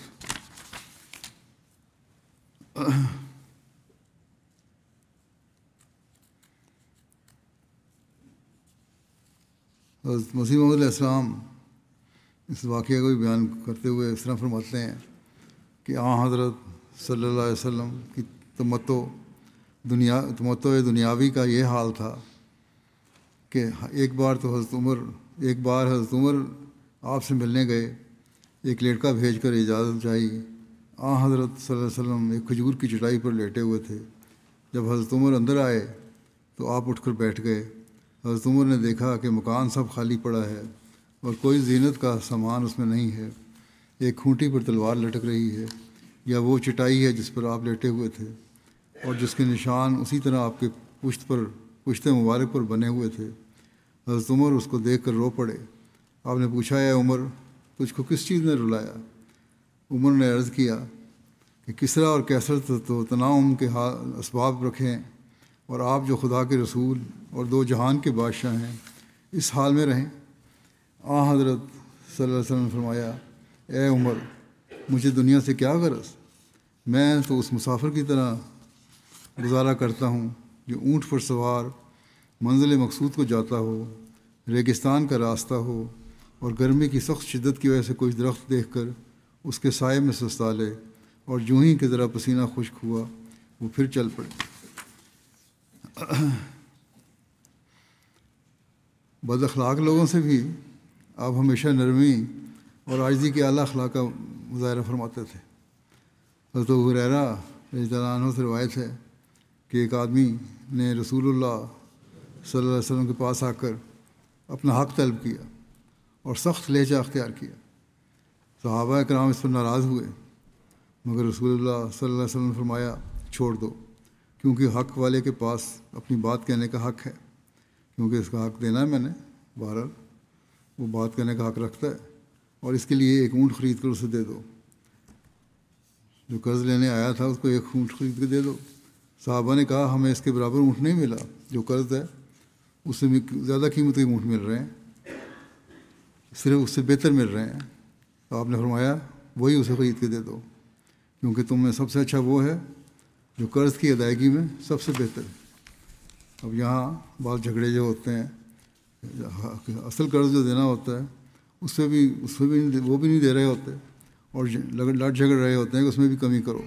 حضرت مسیح موعود علیہ السلام اس واقعہ کو بھی بیان کرتے ہوئے اس طرح فرماتے ہیں کہ حضرت صلی اللہ علیہ وسلم کی تمتع دنیاوی کا یہ حال تھا کہ ایک بار حضرت عمر آپ سے ملنے گئے، ایک لڑکا بھیج کر اجازت چاہی۔ حضرت صلی اللہ علیہ وسلم ایک کھجور کی چٹائی پر لیٹے ہوئے تھے۔ جب حضرت عمر اندر آئے تو آپ اٹھ کر بیٹھ گئے۔ حضرت عمر نے دیکھا کہ مکان سب خالی پڑا ہے اور کوئی زینت کا سامان اس میں نہیں ہے، ایک کھونٹی پر تلوار لٹک رہی ہے، یا وہ چٹائی ہے جس پر آپ لیٹے ہوئے تھے اور جس کے نشان اسی طرح آپ کے پشت مبارک پر بنے ہوئے تھے۔ حضرت عمر اس کو دیکھ کر رو پڑے۔ آپ نے پوچھا اے عمر، تجھ کو کس چیز نے رلایا؟ عمر نے عرض کیا کہ کسریٰ اور قیصر تو تناؤم کے اسباب رکھیں، اور آپ جو خدا کے رسول اور دو جہان کے بادشاہ ہیں اس حال میں رہیں۔ حضرت صلی اللہ علیہ وسلم نے فرمایا اے عمر، مجھے دنیا سے کیا غرض؟ میں تو اس مسافر کی طرح گزارا کرتا ہوں جو اونٹ پر سوار منزل مقصود کو جاتا ہو، ریگستان کا راستہ ہو اور گرمی کی سخت شدت کی وجہ سے کوئی درخت دیکھ کر اس کے سائے میں سستا لے، اور جو ہی کہ ذرا پسینہ خشک ہوا وہ پھر چل پڑے۔ بد اخلاق لوگوں سے بھی آپ ہمیشہ نرمی اور عاجزی کے اعلیٰ اخلاق کا مظاہرہ فرماتے تھے۔ حضرت ابو ہریرہ رضی اللہ عنہ سے روایت ہے کہ ایک آدمی نے رسول اللہ صلی اللہ علیہ وسلم کے پاس آ کر اپنا حق طلب کیا اور سخت لہجہ اختیار کیا۔ صحابہ کرام اس پر ناراض ہوئے، مگر رسول اللہ صلی اللہ علیہ وسلم نے فرمایا چھوڑ دو، کیونکہ حق والے کے پاس اپنی بات کہنے کا حق ہے، کیونکہ اس کا حق دینا ہے میں نے، بہرحال وہ بات کہنے کا حق رکھتا ہے، اور اس کے لیے ایک اونٹ خرید کر اسے دے دو۔ جو قرض لینے آیا تھا اس کو ایک اونٹ خرید کے دے دو۔ صحابہ نے کہا ہمیں اس کے برابر اونٹ نہیں ملا، جو قرض ہے اس سے زیادہ قیمت کے اونٹ مل رہے ہیں، صرف اس سے بہتر مل رہے ہیں۔ تو آپ نے فرمایا وہی اسے خرید کے دے دو، کیونکہ تم میں سب سے اچھا وہ ہے جو قرض کی ادائیگی میں سب سے بہتر ہے۔ اب یہاں بعض جھگڑے جو ہوتے ہیں، اصل قرض جو دینا ہوتا ہے اس سے بھی وہ بھی نہیں دے رہے ہوتے، اور لڑ جھگڑ رہے ہوتے ہیں کہ اس میں بھی کمی کرو۔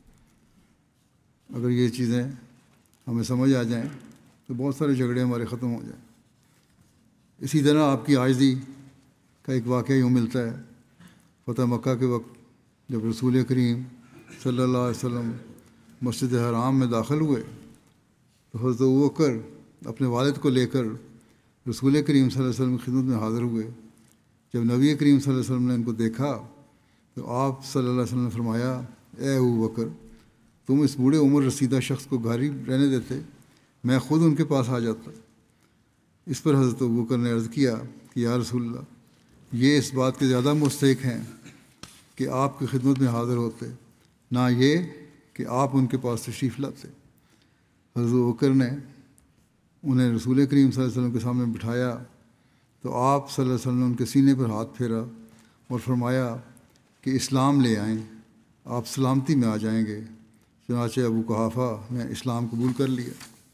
اگر یہ چیزیں ہمیں سمجھ آ جائیں تو بہت سارے جھگڑے ہمارے ختم ہو جائیں۔ اسی طرح آپ کی عاجزی کا ایک واقعہ یوں ملتا ہے۔ فتح مکہ کے وقت جب رسول کریم صلی اللہ علیہ وسلم مسجد حرام میں داخل ہوئے تو حضرت ابوبکر اپنے والد کو لے کر رسول کریم صلی اللہ علیہ وسلم کی خدمت میں حاضر ہوئے۔ جب نبی کریم صلی اللہ علیہ وسلم نے ان کو دیکھا تو آپ صلی اللہ علیہ وسلم نے فرمایا اے ابوبکر، تم اس بوڑھے عمر رسیدہ شخص کو گھر ہی رہنے دیتے، میں خود ان کے پاس آ جاتا۔ اس پر حضرت ابوبکر نے عرض کیا کہ یا رسول اللہ، یہ اس بات کے زیادہ مستحق ہیں کہ آپ کی خدمت میں حاضر ہوتے، نہ یہ کہ آپ ان کے پاس تشریف لاتے۔ حضرت ابوبکر نے انہیں رسول کریم صلی اللہ علیہ وسلم کے سامنے بٹھایا تو آپ صلی اللہ علیہ وسلم نے ان کے سینے پر ہاتھ پھیرا اور فرمایا کہ اسلام لے آئیں، آپ سلامتی میں آ جائیں گے۔ چنانچہ ابو قحافہ نے اسلام قبول کر لیا۔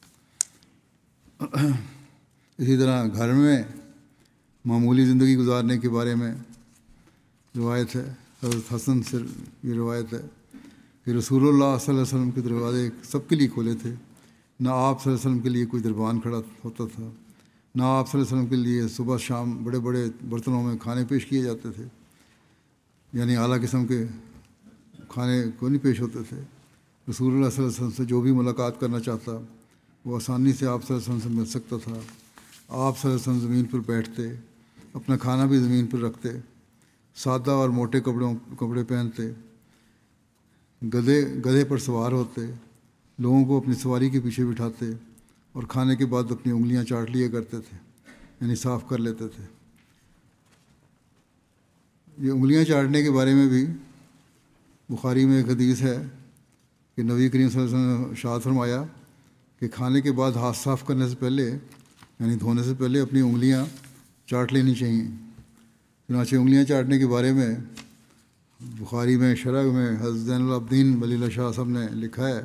اسی طرح گھر میں معمولی زندگی گزارنے کے بارے میں روایت ہے، حضرت حسن سے یہ روایت ہے کہ رسول اللہ صلی اللہ علیہ وسلم کے دروازے سب کے لیے کھولے تھے، نہ آپ صلی اللہ علیہ وسلم کے لیے کوئی دربان کھڑا ہوتا تھا، نہ آپ صلی اللہ علیہ وسلم کے لیے صبح شام بڑے بڑے برتنوں میں کھانے پیش کیے جاتے تھے، یعنی اعلیٰ قسم کے کھانے کو نہیں پیش ہوتے تھے۔ رسول اللہ صلی اللہ علیہ وسلم سے جو بھی ملاقات کرنا چاہتا وہ آسانی سے آپ صلی اللہ علیہ وسلم سے مل سکتا تھا۔ آپ صلی اللہ علیہ وسلم زمین پر بیٹھتے، اپنا کھانا بھی زمین پر رکھتے، سادہ اور موٹے کپڑے پہنتے، گدھے پر سوار ہوتے، لوگوں کو اپنی سواری کے پیچھے بٹھاتے اور کھانے کے بعد اپنی انگلیاں چاٹ لیا کرتے تھے، یعنی صاف کر لیتے تھے۔ یہ انگلیاں چاٹنے کے بارے میں بھی بخاری میں ایک حدیث ہے کہ نبی کریم صلی اللہ علیہ وسلم نے ارشاد فرمایا کہ کھانے کے بعد ہاتھ صاف کرنے سے پہلے، یعنی دھونے سے پہلے، اپنی انگلیاں چاٹ لینی چاہیے۔ چنانچہ انگلیاں چاٹنے کے بارے میں بخاری میں شرح میں حضرت زین العابدین ولی اللہ شاہ صاحب نے لکھا ہے،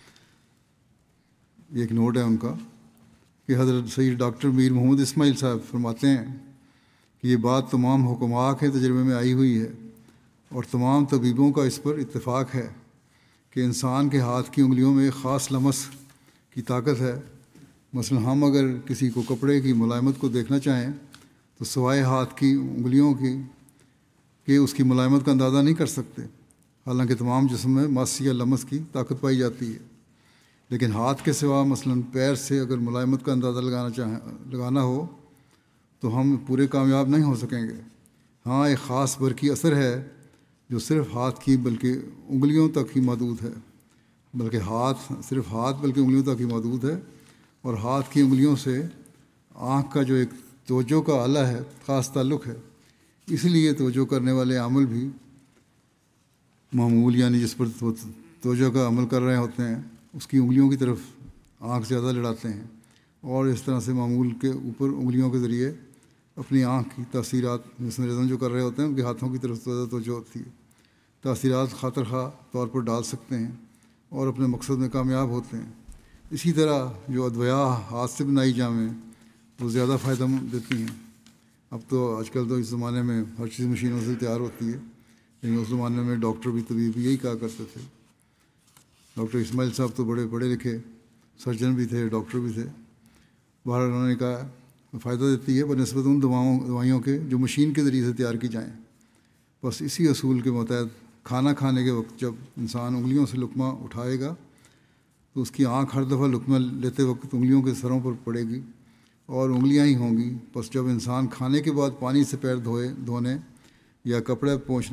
یہ ایک نوٹ ہے ان کا، کہ حضرت سید ڈاکٹر میر محمد اسماعیل صاحب فرماتے ہیں کہ یہ بات تمام حکماء کے تجربے میں آئی ہوئی ہے اور تمام طبیبوں کا اس پر اتفاق ہے کہ انسان کے ہاتھ کی انگلیوں میں ایک خاص لمس کی طاقت ہے۔ مثلا ہم اگر کسی کو کپڑے کی ملائمت کو دیکھنا چاہیں تو سوائے ہاتھ کی انگلیوں کہ اس کی ملائمت کا اندازہ نہیں کر سکتے، حالانکہ تمام جسم میں مس یا لمس کی طاقت پائی جاتی ہے، لیکن ہاتھ کے سوا مثلا پیر سے اگر ملائمت کا اندازہ لگانا ہو تو ہم پورے کامیاب نہیں ہو سکیں گے۔ ہاں، ایک خاص برقی اثر ہے جو صرف ہاتھ کی بلکہ انگلیوں تک ہی محدود ہے، صرف ہاتھ بلکہ انگلیوں تک ہی محدود ہے، اور ہاتھ کی انگلیوں سے آنکھ کا جو ایک توجہ کا آلہ ہے، خاص تعلق ہے۔ اس لیے توجہ کرنے والے عمل بھی معمول، یعنی جس پر توجہ کا عمل کر رہے ہوتے ہیں، اس کی انگلیوں کی طرف آنکھ زیادہ لڑاتے ہیں، اور اس طرح سے معمول کے اوپر انگلیوں کے ذریعے اپنی آنکھ کی تاثیرات، جس میں رزم جو کر رہے ہوتے ہیں ان کے ہاتھوں کی طرف زیادہ توجہ ہوتی ہے، تاثیرات خاطر خواہ طور پر ڈال سکتے ہیں اور اپنے مقصد میں کامیاب ہوتے ہیں۔ اسی طرح جو ادویہ ہاتھ سے بنائی جائیں وہ زیادہ فائدہ دیتی ہیں۔ اب تو آج کل تو اس زمانے میں ہر چیز مشینوں سے تیار ہوتی ہے، لیکن اس زمانے میں ڈاکٹر بھی طبیب بھی یہی کہا کرتے تھے۔ ڈاکٹر اسماعیل صاحب تو بڑے پڑھے لکھے سرجن بھی تھے، ڈاکٹر بھی تھے۔ باہر انہوں نے کہا فائدہ دیتی ہے بنسبت ان دوائیوں کے جو مشین کے ذریعے سے تیار کی جائیں۔ بس اسی اصول کے متحد کھانا کھانے کے وقت جب انسان انگلیوں سے لقمہ اٹھائے گا تو اس کی آنکھ ہر دفعہ لقمہ لیتے وقت انگلیوں کے سروں پر پڑے گی اور انگلیاں ہی ہوں گی۔ بس جب انسان کھانے کے بعد پانی سے پیر دھونے یا کپڑے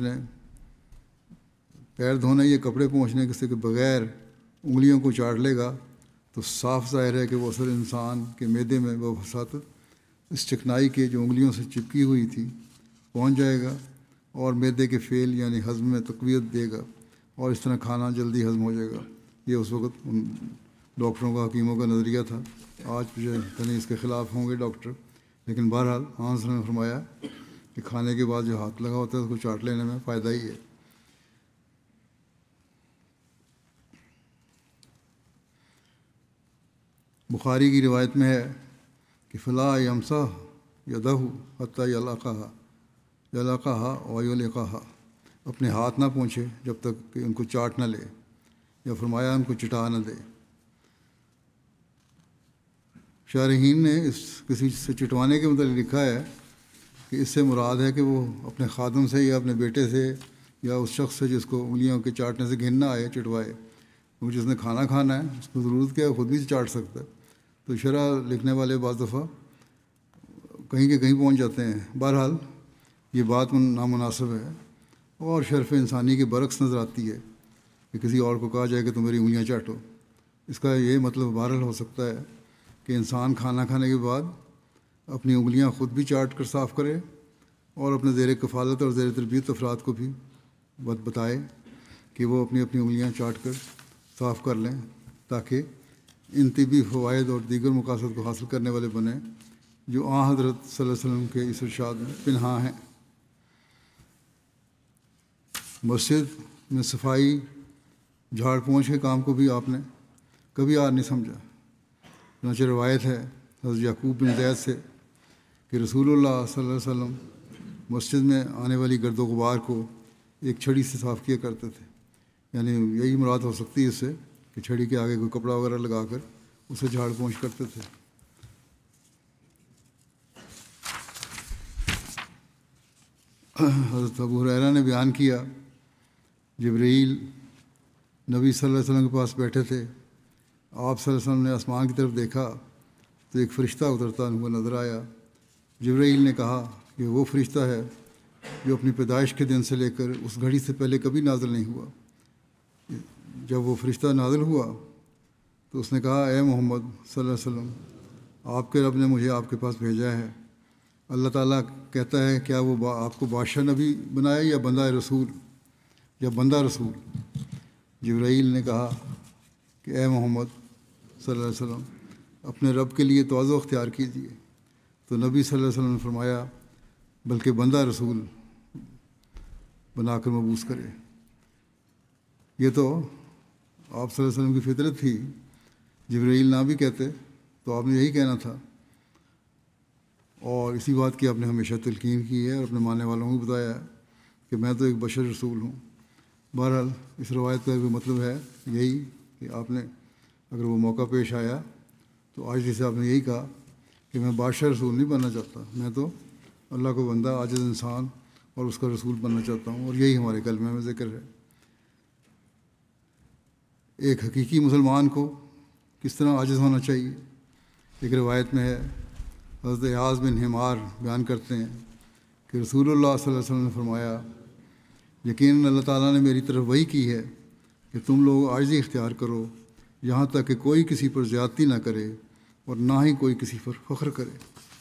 پونچھنے سے بغیر انگلیوں کو چاٹ لے گا تو صاف ظاہر ہے کہ وہ اثر انسان کے معدے میں وہ وساطت اس چکنائی کے جو انگلیوں سے چپکی ہوئی تھی پہنچ جائے گا اور معدے کے فعل یعنی ہضم میں تقویت دے گا، اور اس طرح کھانا جلدی ہضم ہو جائے گا۔ یہ اس وقت ان ڈاکٹروں کا، حکیموں کا نظریہ تھا۔ آج مجھے اس کے خلاف ہوں گے ڈاکٹر، لیکن بہرحال آنس نے فرمایا کہ کھانے کے بعد جو ہاتھ لگا ہوتا ہے اس کو چاٹ لینے میں فائدہ ہی ہے۔ بخاری کی روایت میں ہے کہ فلا یمسح یدہ حتی یلقاہا ویلقاہا، اپنے ہاتھ نہ پہنچے جب تک کہ ان کو چاٹ نہ لے، یا فرمایا ان کو چٹا نہ دے۔ شارحین نے کسی سے چٹوانے کے متعلق لکھا ہے کہ اس سے مراد ہے کہ وہ اپنے خادم سے یا اپنے بیٹے سے یا اس شخص سے جس کو انگلیوں کے چاٹنے سے گھن نہ آئے چٹوائے، کیونکہ جس نے کھانا کھانا ہے اس کو ضرورت کیا ہے، خود بھی چاٹ سکتا ہے۔ تو شرح لکھنے والے بعض دفعہ کہیں کے کہیں پہنچ جاتے ہیں۔ بہرحال یہ بات نامناسب ہے اور شرف انسانی کے برعکس نظر آتی ہے کہ کسی اور کو کہا جائے کہ تم میری انگلیاں چاٹو۔ اس کا یہ مطلب بہرحال ہو سکتا ہے کہ انسان کھانا کھانے کے بعد اپنی انگلیاں خود بھی چاٹ کر صاف کرے اور اپنے زیر کفالت اور زیر تربیت افراد کو بھی بتائے کہ وہ اپنی انگلیاں چاٹ کر صاف کر لیں، تاکہ ان طبی فوائد اور دیگر مقاصد کو حاصل کرنے والے بنیں جو حضرت صلی اللہ علیہ وسلم کے اس ارشاد میں پنہاں ہیں۔ مسجد میں صفائی، جھاڑ پونچھ کے کام کو بھی آپ نے کبھی آر نہیں سمجھا۔ چنانچہ روایت ہے حضرت یعقوب بن زید سے کہ رسول اللہ صلی اللہ علیہ وسلم مسجد میں آنے والی گرد و غبار کو ایک چھڑی سے صاف کیا کرتے تھے، یعنی یہی مراد ہو سکتی ہے اس سے کہ چھڑی کے آگے کوئی کپڑا وغیرہ لگا کر اسے جھاڑ پونچھ کرتے تھے۔ حضرت ابو ہریرہ نے بیان کیا، جبرائیل نبی صلی اللہ علیہ وسلم کے پاس بیٹھے تھے، آپ صلی اللہ علیہ وسلم نے آسمان کی طرف دیکھا تو ایک فرشتہ اترتا ہوا نظر آیا۔ جبرائیل نے کہا کہ وہ فرشتہ ہے جو اپنی پیدائش کے دن سے لے کر اس گھڑی سے پہلے کبھی نازل نہیں ہوا۔ جب وہ فرشتہ نازل ہوا تو اس نے کہا، اے محمد صلی اللہ علیہ وسلم، آپ کے رب نے مجھے آپ کے پاس بھیجا ہے۔ اللہ تعالیٰ کہتا ہے، کیا وہ آپ کو بادشاہ نبی بنایا یا بندہ رسول یا بندہ رسول؟ جبرائیل نے کہا کہ اے محمد صلی اللہ علیہ وسلم، اپنے رب کے لیے تواضع اختیار کیجیے۔ تو نبی صلی اللہ علیہ وسلم نے فرمایا، بلکہ بندہ رسول بنا کر مبعوث کرے۔ یہ تو آپ صلی اللہ علیہ وسلم کی فطرت تھی، جبرائیل نہ بھی کہتے تو آپ نے یہی کہنا تھا، اور اسی بات کی آپ نے ہمیشہ تلقین کی ہے اور اپنے ماننے والوں کو بتایا ہے کہ میں تو ایک بشر رسول ہوں۔ بہرحال اس روایت کا بھی مطلب ہے یہی کہ آپ نے اگر وہ موقع پیش آیا تو آج جیسے آپ نے یہی کہا کہ میں بادشاہ رسول نہیں بننا چاہتا، میں تو اللہ کو بندہ عاجز انسان اور اس کا رسول بننا چاہتا ہوں، اور یہی ہمارے کلمے میں ذکر ہے۔ ایک حقیقی مسلمان کو کس طرح عاجز ہونا چاہیے؟ ایک روایت میں ہے، حضرت عیاض بن حمار بیان کرتے ہیں کہ رسول اللہ صلی اللہ علیہ وسلم نے فرمایا، یقیناً اللہ تعالیٰ نے میری طرف وحی کی ہے کہ تم لوگ عاجزی اختیار کرو یہاں تک کہ کوئی کسی پر زیادتی نہ کرے اور نہ ہی کوئی کسی پر فخر کرے۔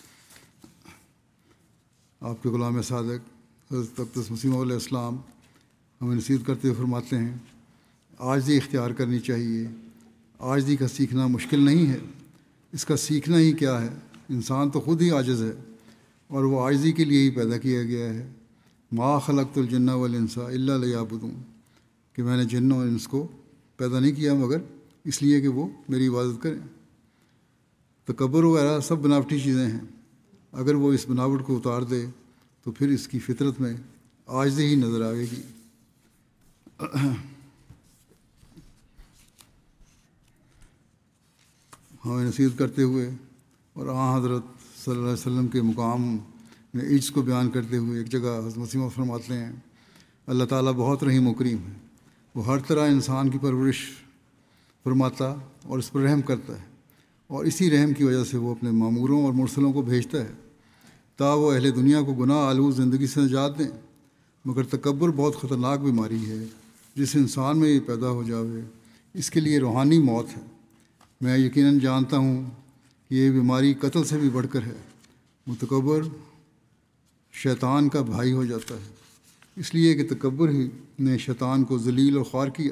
آپ کے غلام صادق حضرت اقدس مسیح علیہ السلام ہمیں نصیحت کرتے ہوئے فرماتے ہیں، عاجزی اختیار کرنی چاہیے۔ عاجزی کا سیکھنا مشکل نہیں ہے، اس کا سیکھنا ہی کیا ہے؟ انسان تو خود ہی عاجز ہے اور وہ عاجزی کے لیے ہی پیدا کیا گیا ہے۔ ما خلقت الجن والانس الا لیعبدون، کہ میں نے جن اور انس کو پیدا نہیں کیا مگر اس لیے کہ وہ میری عبادت کریں۔ تکبر وغیرہ سب بناوٹی چیزیں ہیں، اگر وہ اس بناوٹ کو اتار دے تو پھر اس کی فطرت میں عاجزی ہی نظر آئے گی۔ ہمیں نصیحت کرتے ہوئے اور حضرت صلی اللہ علیہ وسلم کے مقام میں عجز کو بیان کرتے ہوئے ایک جگہ حضرت مسیح فرماتے ہیں، اللہ تعالیٰ بہت رحیم و کریم ہے، وہ ہر طرح انسان کی پرورش فرماتا اور اس پر رحم کرتا ہے، اور اسی رحم کی وجہ سے وہ اپنے ماموروں اور مرسلوں کو بھیجتا ہے تا وہ اہل دنیا کو گناہ آلود زندگی سے نجات دیں۔ مگر تکبر بہت خطرناک بیماری ہے، جس انسان میں یہ پیدا ہو جاوے اس کے لیے روحانی موت ہے۔ میں یقیناً جانتا ہوں کہ یہ بیماری قتل سے بھی بڑھ کر ہے۔ متکبر شیطان کا بھائی ہو جاتا ہے، اس لیے کہ تکبر ہی نے شیطان کو ذلیل اور خوار کیا۔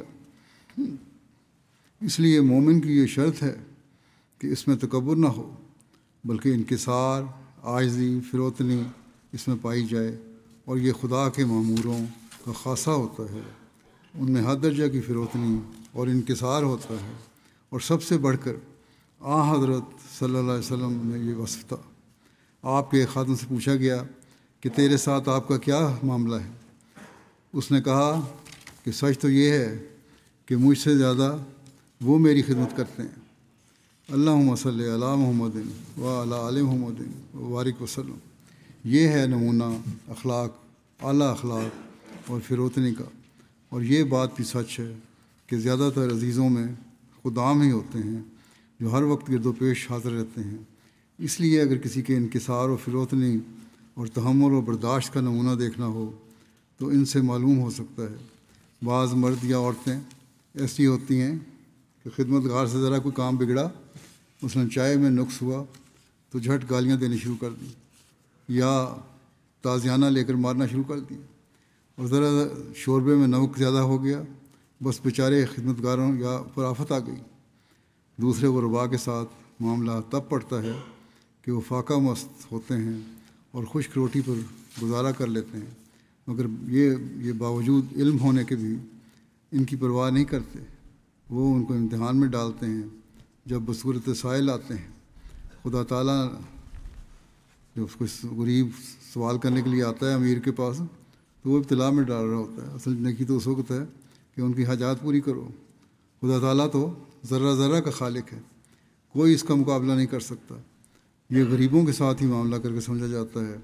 اس لیے مومن کی یہ شرط ہے کہ اس میں تکبر نہ ہو، بلکہ انکسار، عاجزی، فروتنی اس میں پائی جائے، اور یہ خدا کے ماموروں کا خاصہ ہوتا ہے۔ ان میں ہر درجہ کی فروتنی اور انکسار ہوتا ہے، اور سب سے بڑھ کر حضرت صلی اللہ علیہ وسلم میں یہ وصف تھا۔ آپ کے خادم سے پوچھا گیا کہ تیرے ساتھ آپ کا کیا معاملہ ہے؟ اس نے کہا کہ سچ تو یہ ہے کہ مجھ سے زیادہ وہ میری خدمت کرتے ہیں۔ اللہم صلی علی محمد و علی آل محمد وبارک وسلم۔ یہ ہے نمونہ اخلاق، اعلیٰ اخلاق اور فروتنی کا، اور یہ بات بھی سچ ہے کہ زیادہ تر عزیزوں میں خدام ہی ہوتے ہیں جو ہر وقت گرد و پیش حاضر رہتے ہیں۔ اس لیے اگر کسی کے انکسار و فروتنی اور تحمل و برداشت کا نمونہ دیکھنا ہو تو ان سے معلوم ہو سکتا ہے۔ بعض مرد یا عورتیں ایسی ہوتی ہیں کہ خدمت گار سے ذرا کوئی کام بگڑا، مثلاً چائے میں نقص ہوا تو جھٹ گالیاں دینی شروع کر دیں یا تازیانہ لے کر مارنا شروع کر دیا، اور ذرا شوربے میں نمک زیادہ ہو گیا، بس بیچارے خدمت گاروں یا پر آفت آ گئی۔ دوسرے غربا کے ساتھ معاملہ تب پڑتا ہے کہ وہ فاقہ مست ہوتے ہیں اور خشک روٹی پر گزارا کر لیتے ہیں، مگر یہ باوجود علم ہونے کے بھی ان کی پرواہ نہیں کرتے۔ وہ ان کو امتحان میں ڈالتے ہیں، جب بصورت سائل آتے ہیں۔ خدا تعالیٰ جب اس کو غریب سوال کرنے کے لیے آتا ہے امیر کے پاس تو وہ ابتلا میں ڈال رہا ہوتا ہے۔ اصل نیکی تو اس وقت ہے کہ ان کی حاجات پوری کرو۔ خدا تعالیٰ تو ذرہ ذرہ کا خالق ہے، کوئی اس کا مقابلہ نہیں کر سکتا۔ یہ غریبوں کے ساتھ ہی معاملہ کر کے سمجھا جاتا ہے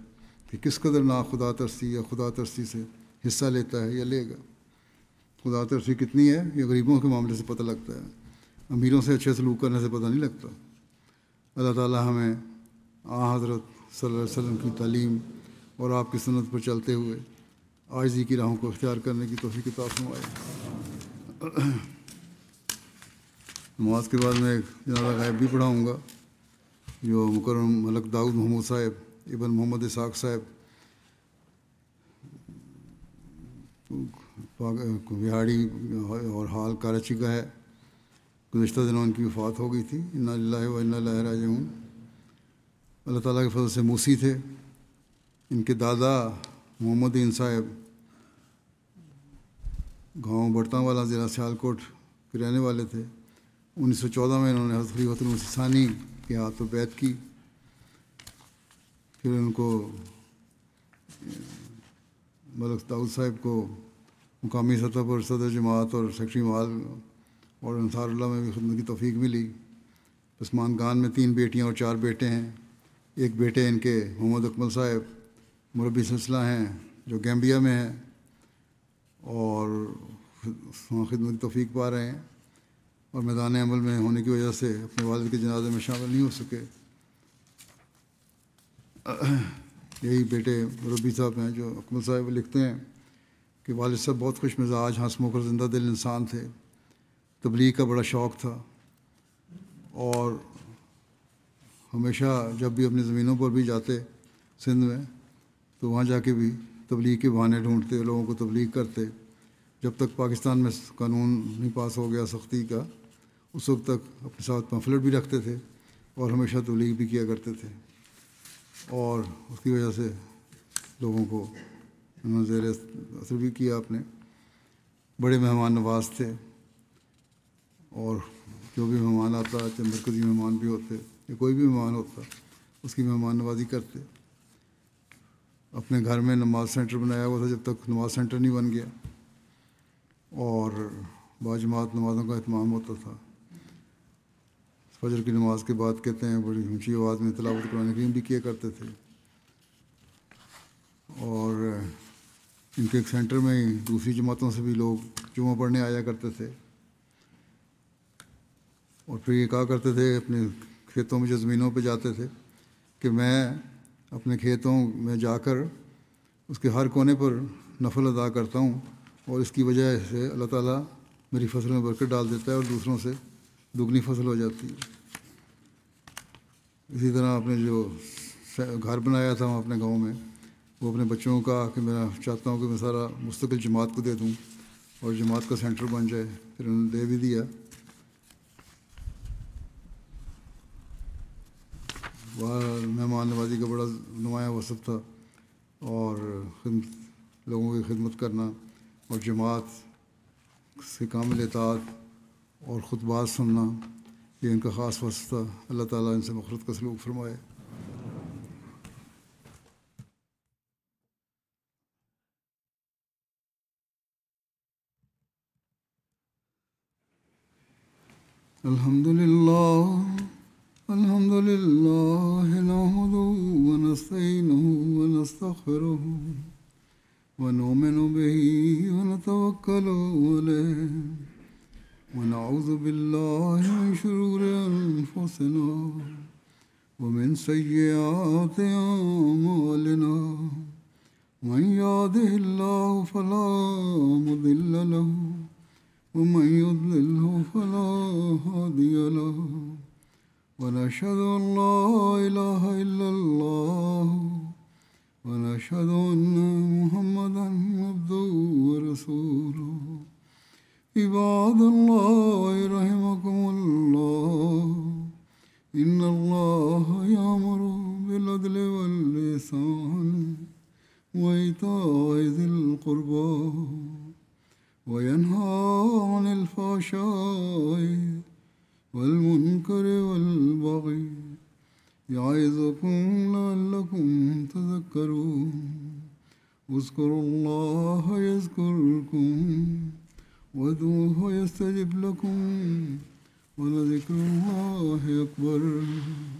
کہ کس قدر نا خدا ترسی یا خدا ترسی سے حصہ لیتا ہے یا لے گا. خدا ترسی کتنی ہے یہ غریبوں کے معاملے سے پتہ لگتا ہے، امیروں سے اچھے سلوک کرنے سے پتہ نہیں لگتا. اللہ تعالیٰ ہمیں حضرت صلی اللہ علیہ وسلم کی تعلیم اور آپ کی سنت پر چلتے ہوئے عاجزی کی راہوں کو اختیار کرنے کی توفیق عطا فرمائے. نماز کے بعد میں ایک جنازہ غائب بھی پڑھاؤں گا جو مکرم ملک داؤد محمود صاحب ابن محمد اسحاق صاحب بہاڑی اور حال کراچی کا ہے. گزشتہ دنوں ان کی وفات ہو گئی تھی. انا للہ و انا الیہ راجعون. اللہ تعالیٰ کے فضل سے موسی تھے. ان کے دادا محمد دین صاحب گاؤں بڑتاں والا ضلع سیالکوٹ کے رہنے والے تھے. 1914 میں انہوں نے حضرت خلیفۃ المسیح ثانی کے ہاتھوں بیعت کی. پھر ان کو ملک داؤد صاحب کو مقامی سطح پر صدر جماعت اور سیکٹری مال اور انصار اللہ میں بھی خدمت کی توفیق ملی. عثمان خان میں 3 بیٹیاں اور 4 بیٹے ہیں. ایک بیٹے ان کے محمد اکمل صاحب مربی سلسلہ ہیں جو گیمبیا میں ہیں اور وہاں خدمت کی توفیق پا رہے ہیں اور میدان عمل میں ہونے کی وجہ سے اپنے والد کے جنازے میں شامل نہیں ہو سکے. یہی بیٹے مربی صاحب ہیں جو اکمل صاحب لکھتے ہیں کہ والد صاحب بہت خوش مزاج ہنس مکھ اور زندہ دل انسان تھے. تبلیغ کا بڑا شوق تھا اور ہمیشہ جب بھی اپنی زمینوں پر بھی جاتے سندھ میں تو وہاں جا کے بھی تبلیغ کے بہانے ڈھونڈتے، لوگوں کو تبلیغ کرتے. جب تک پاکستان میں قانون نہیں پاس ہو گیا سختی کا اس وقت تک اپنے ساتھ پمفلٹ بھی رکھتے تھے اور ہمیشہ تبلیغ بھی کیا کرتے تھے. اور اس کی وجہ سے لوگوں کو انہوں نے زیر اثر بھی کیا. اپنے بڑے مہمان نواز تھے اور جو بھی مہمان آتا چاہے مرکزی مہمان بھی ہوتے یا کوئی بھی مہمان ہوتا اس کی مہمان نوازی کرتے. اپنے گھر میں نماز سینٹر بنایا ہوا تھا جب تک نماز سینٹر نہیں بن گیا اور باجماعت نمازوں کا اہتمام ہوتا تھا. فجر کی نماز کے بعد کہتے ہیں بڑی اونچی آواز میں تلاوت قرآن کریم بھی کیا کرتے تھے. اور ان کے ایک سینٹر میں ہی دوسری جماعتوں سے بھی لوگ جمعہ پڑھنے آیا کرتے تھے. اور پھر یہ کہا کرتے تھے اپنے کھیتوں میں جو زمینوں پہ جاتے تھے کہ میں اپنے کھیتوں میں جا کر اس کے ہر کونے پر نفل ادا کرتا ہوں اور اس کی وجہ سے اللہ تعالیٰ میری فصل میں برکت ڈال دیتا ہے اور دوسروں سے دگنی فصل ہو جاتی ہے. اسی طرح آپ نے جو گھر بنایا تھا وہاں اپنے گاؤں میں وہ اپنے بچوں کا کہ میں چاہتا ہوں کہ میں سارا مستقل جماعت کو دے دوں اور جماعت کا سینٹر بن جائے. پھر انہوں نے دے بھی دیا. مہمان نوازی کا بڑا نمایاں وصف تھا اور لوگوں کی خدمت کرنا اور جماعت سے کامل اطاعت اور خطبات سننا یہ ان کا خاص وصف تھا. اللہ تعالیٰ ان سے مغفرت کا سلوک فرمائے. الحمد لله نحمده ونستعينه ونستغفره ونؤمن به ونتوكل عليه ونعوذ بالله من شرور أنفسنا ومن سيئات أعمالنا من يهده الله فلا مضل له ومن يضلله فلا هادي له ونشهد أن لا إله إلا الله ونشهد أن محمدا عبده ورسوله. عباد الله رحمكم الله إن الله يأمر بالعدل والإحسان وإيتاء ذي القربى وينهى عن الفحشاء والمنكر والبغي يعظكم لعلكم تذكرون. اذكروا الله يذكركم وادعوه يستجب لكم ولذكر الله أكبر.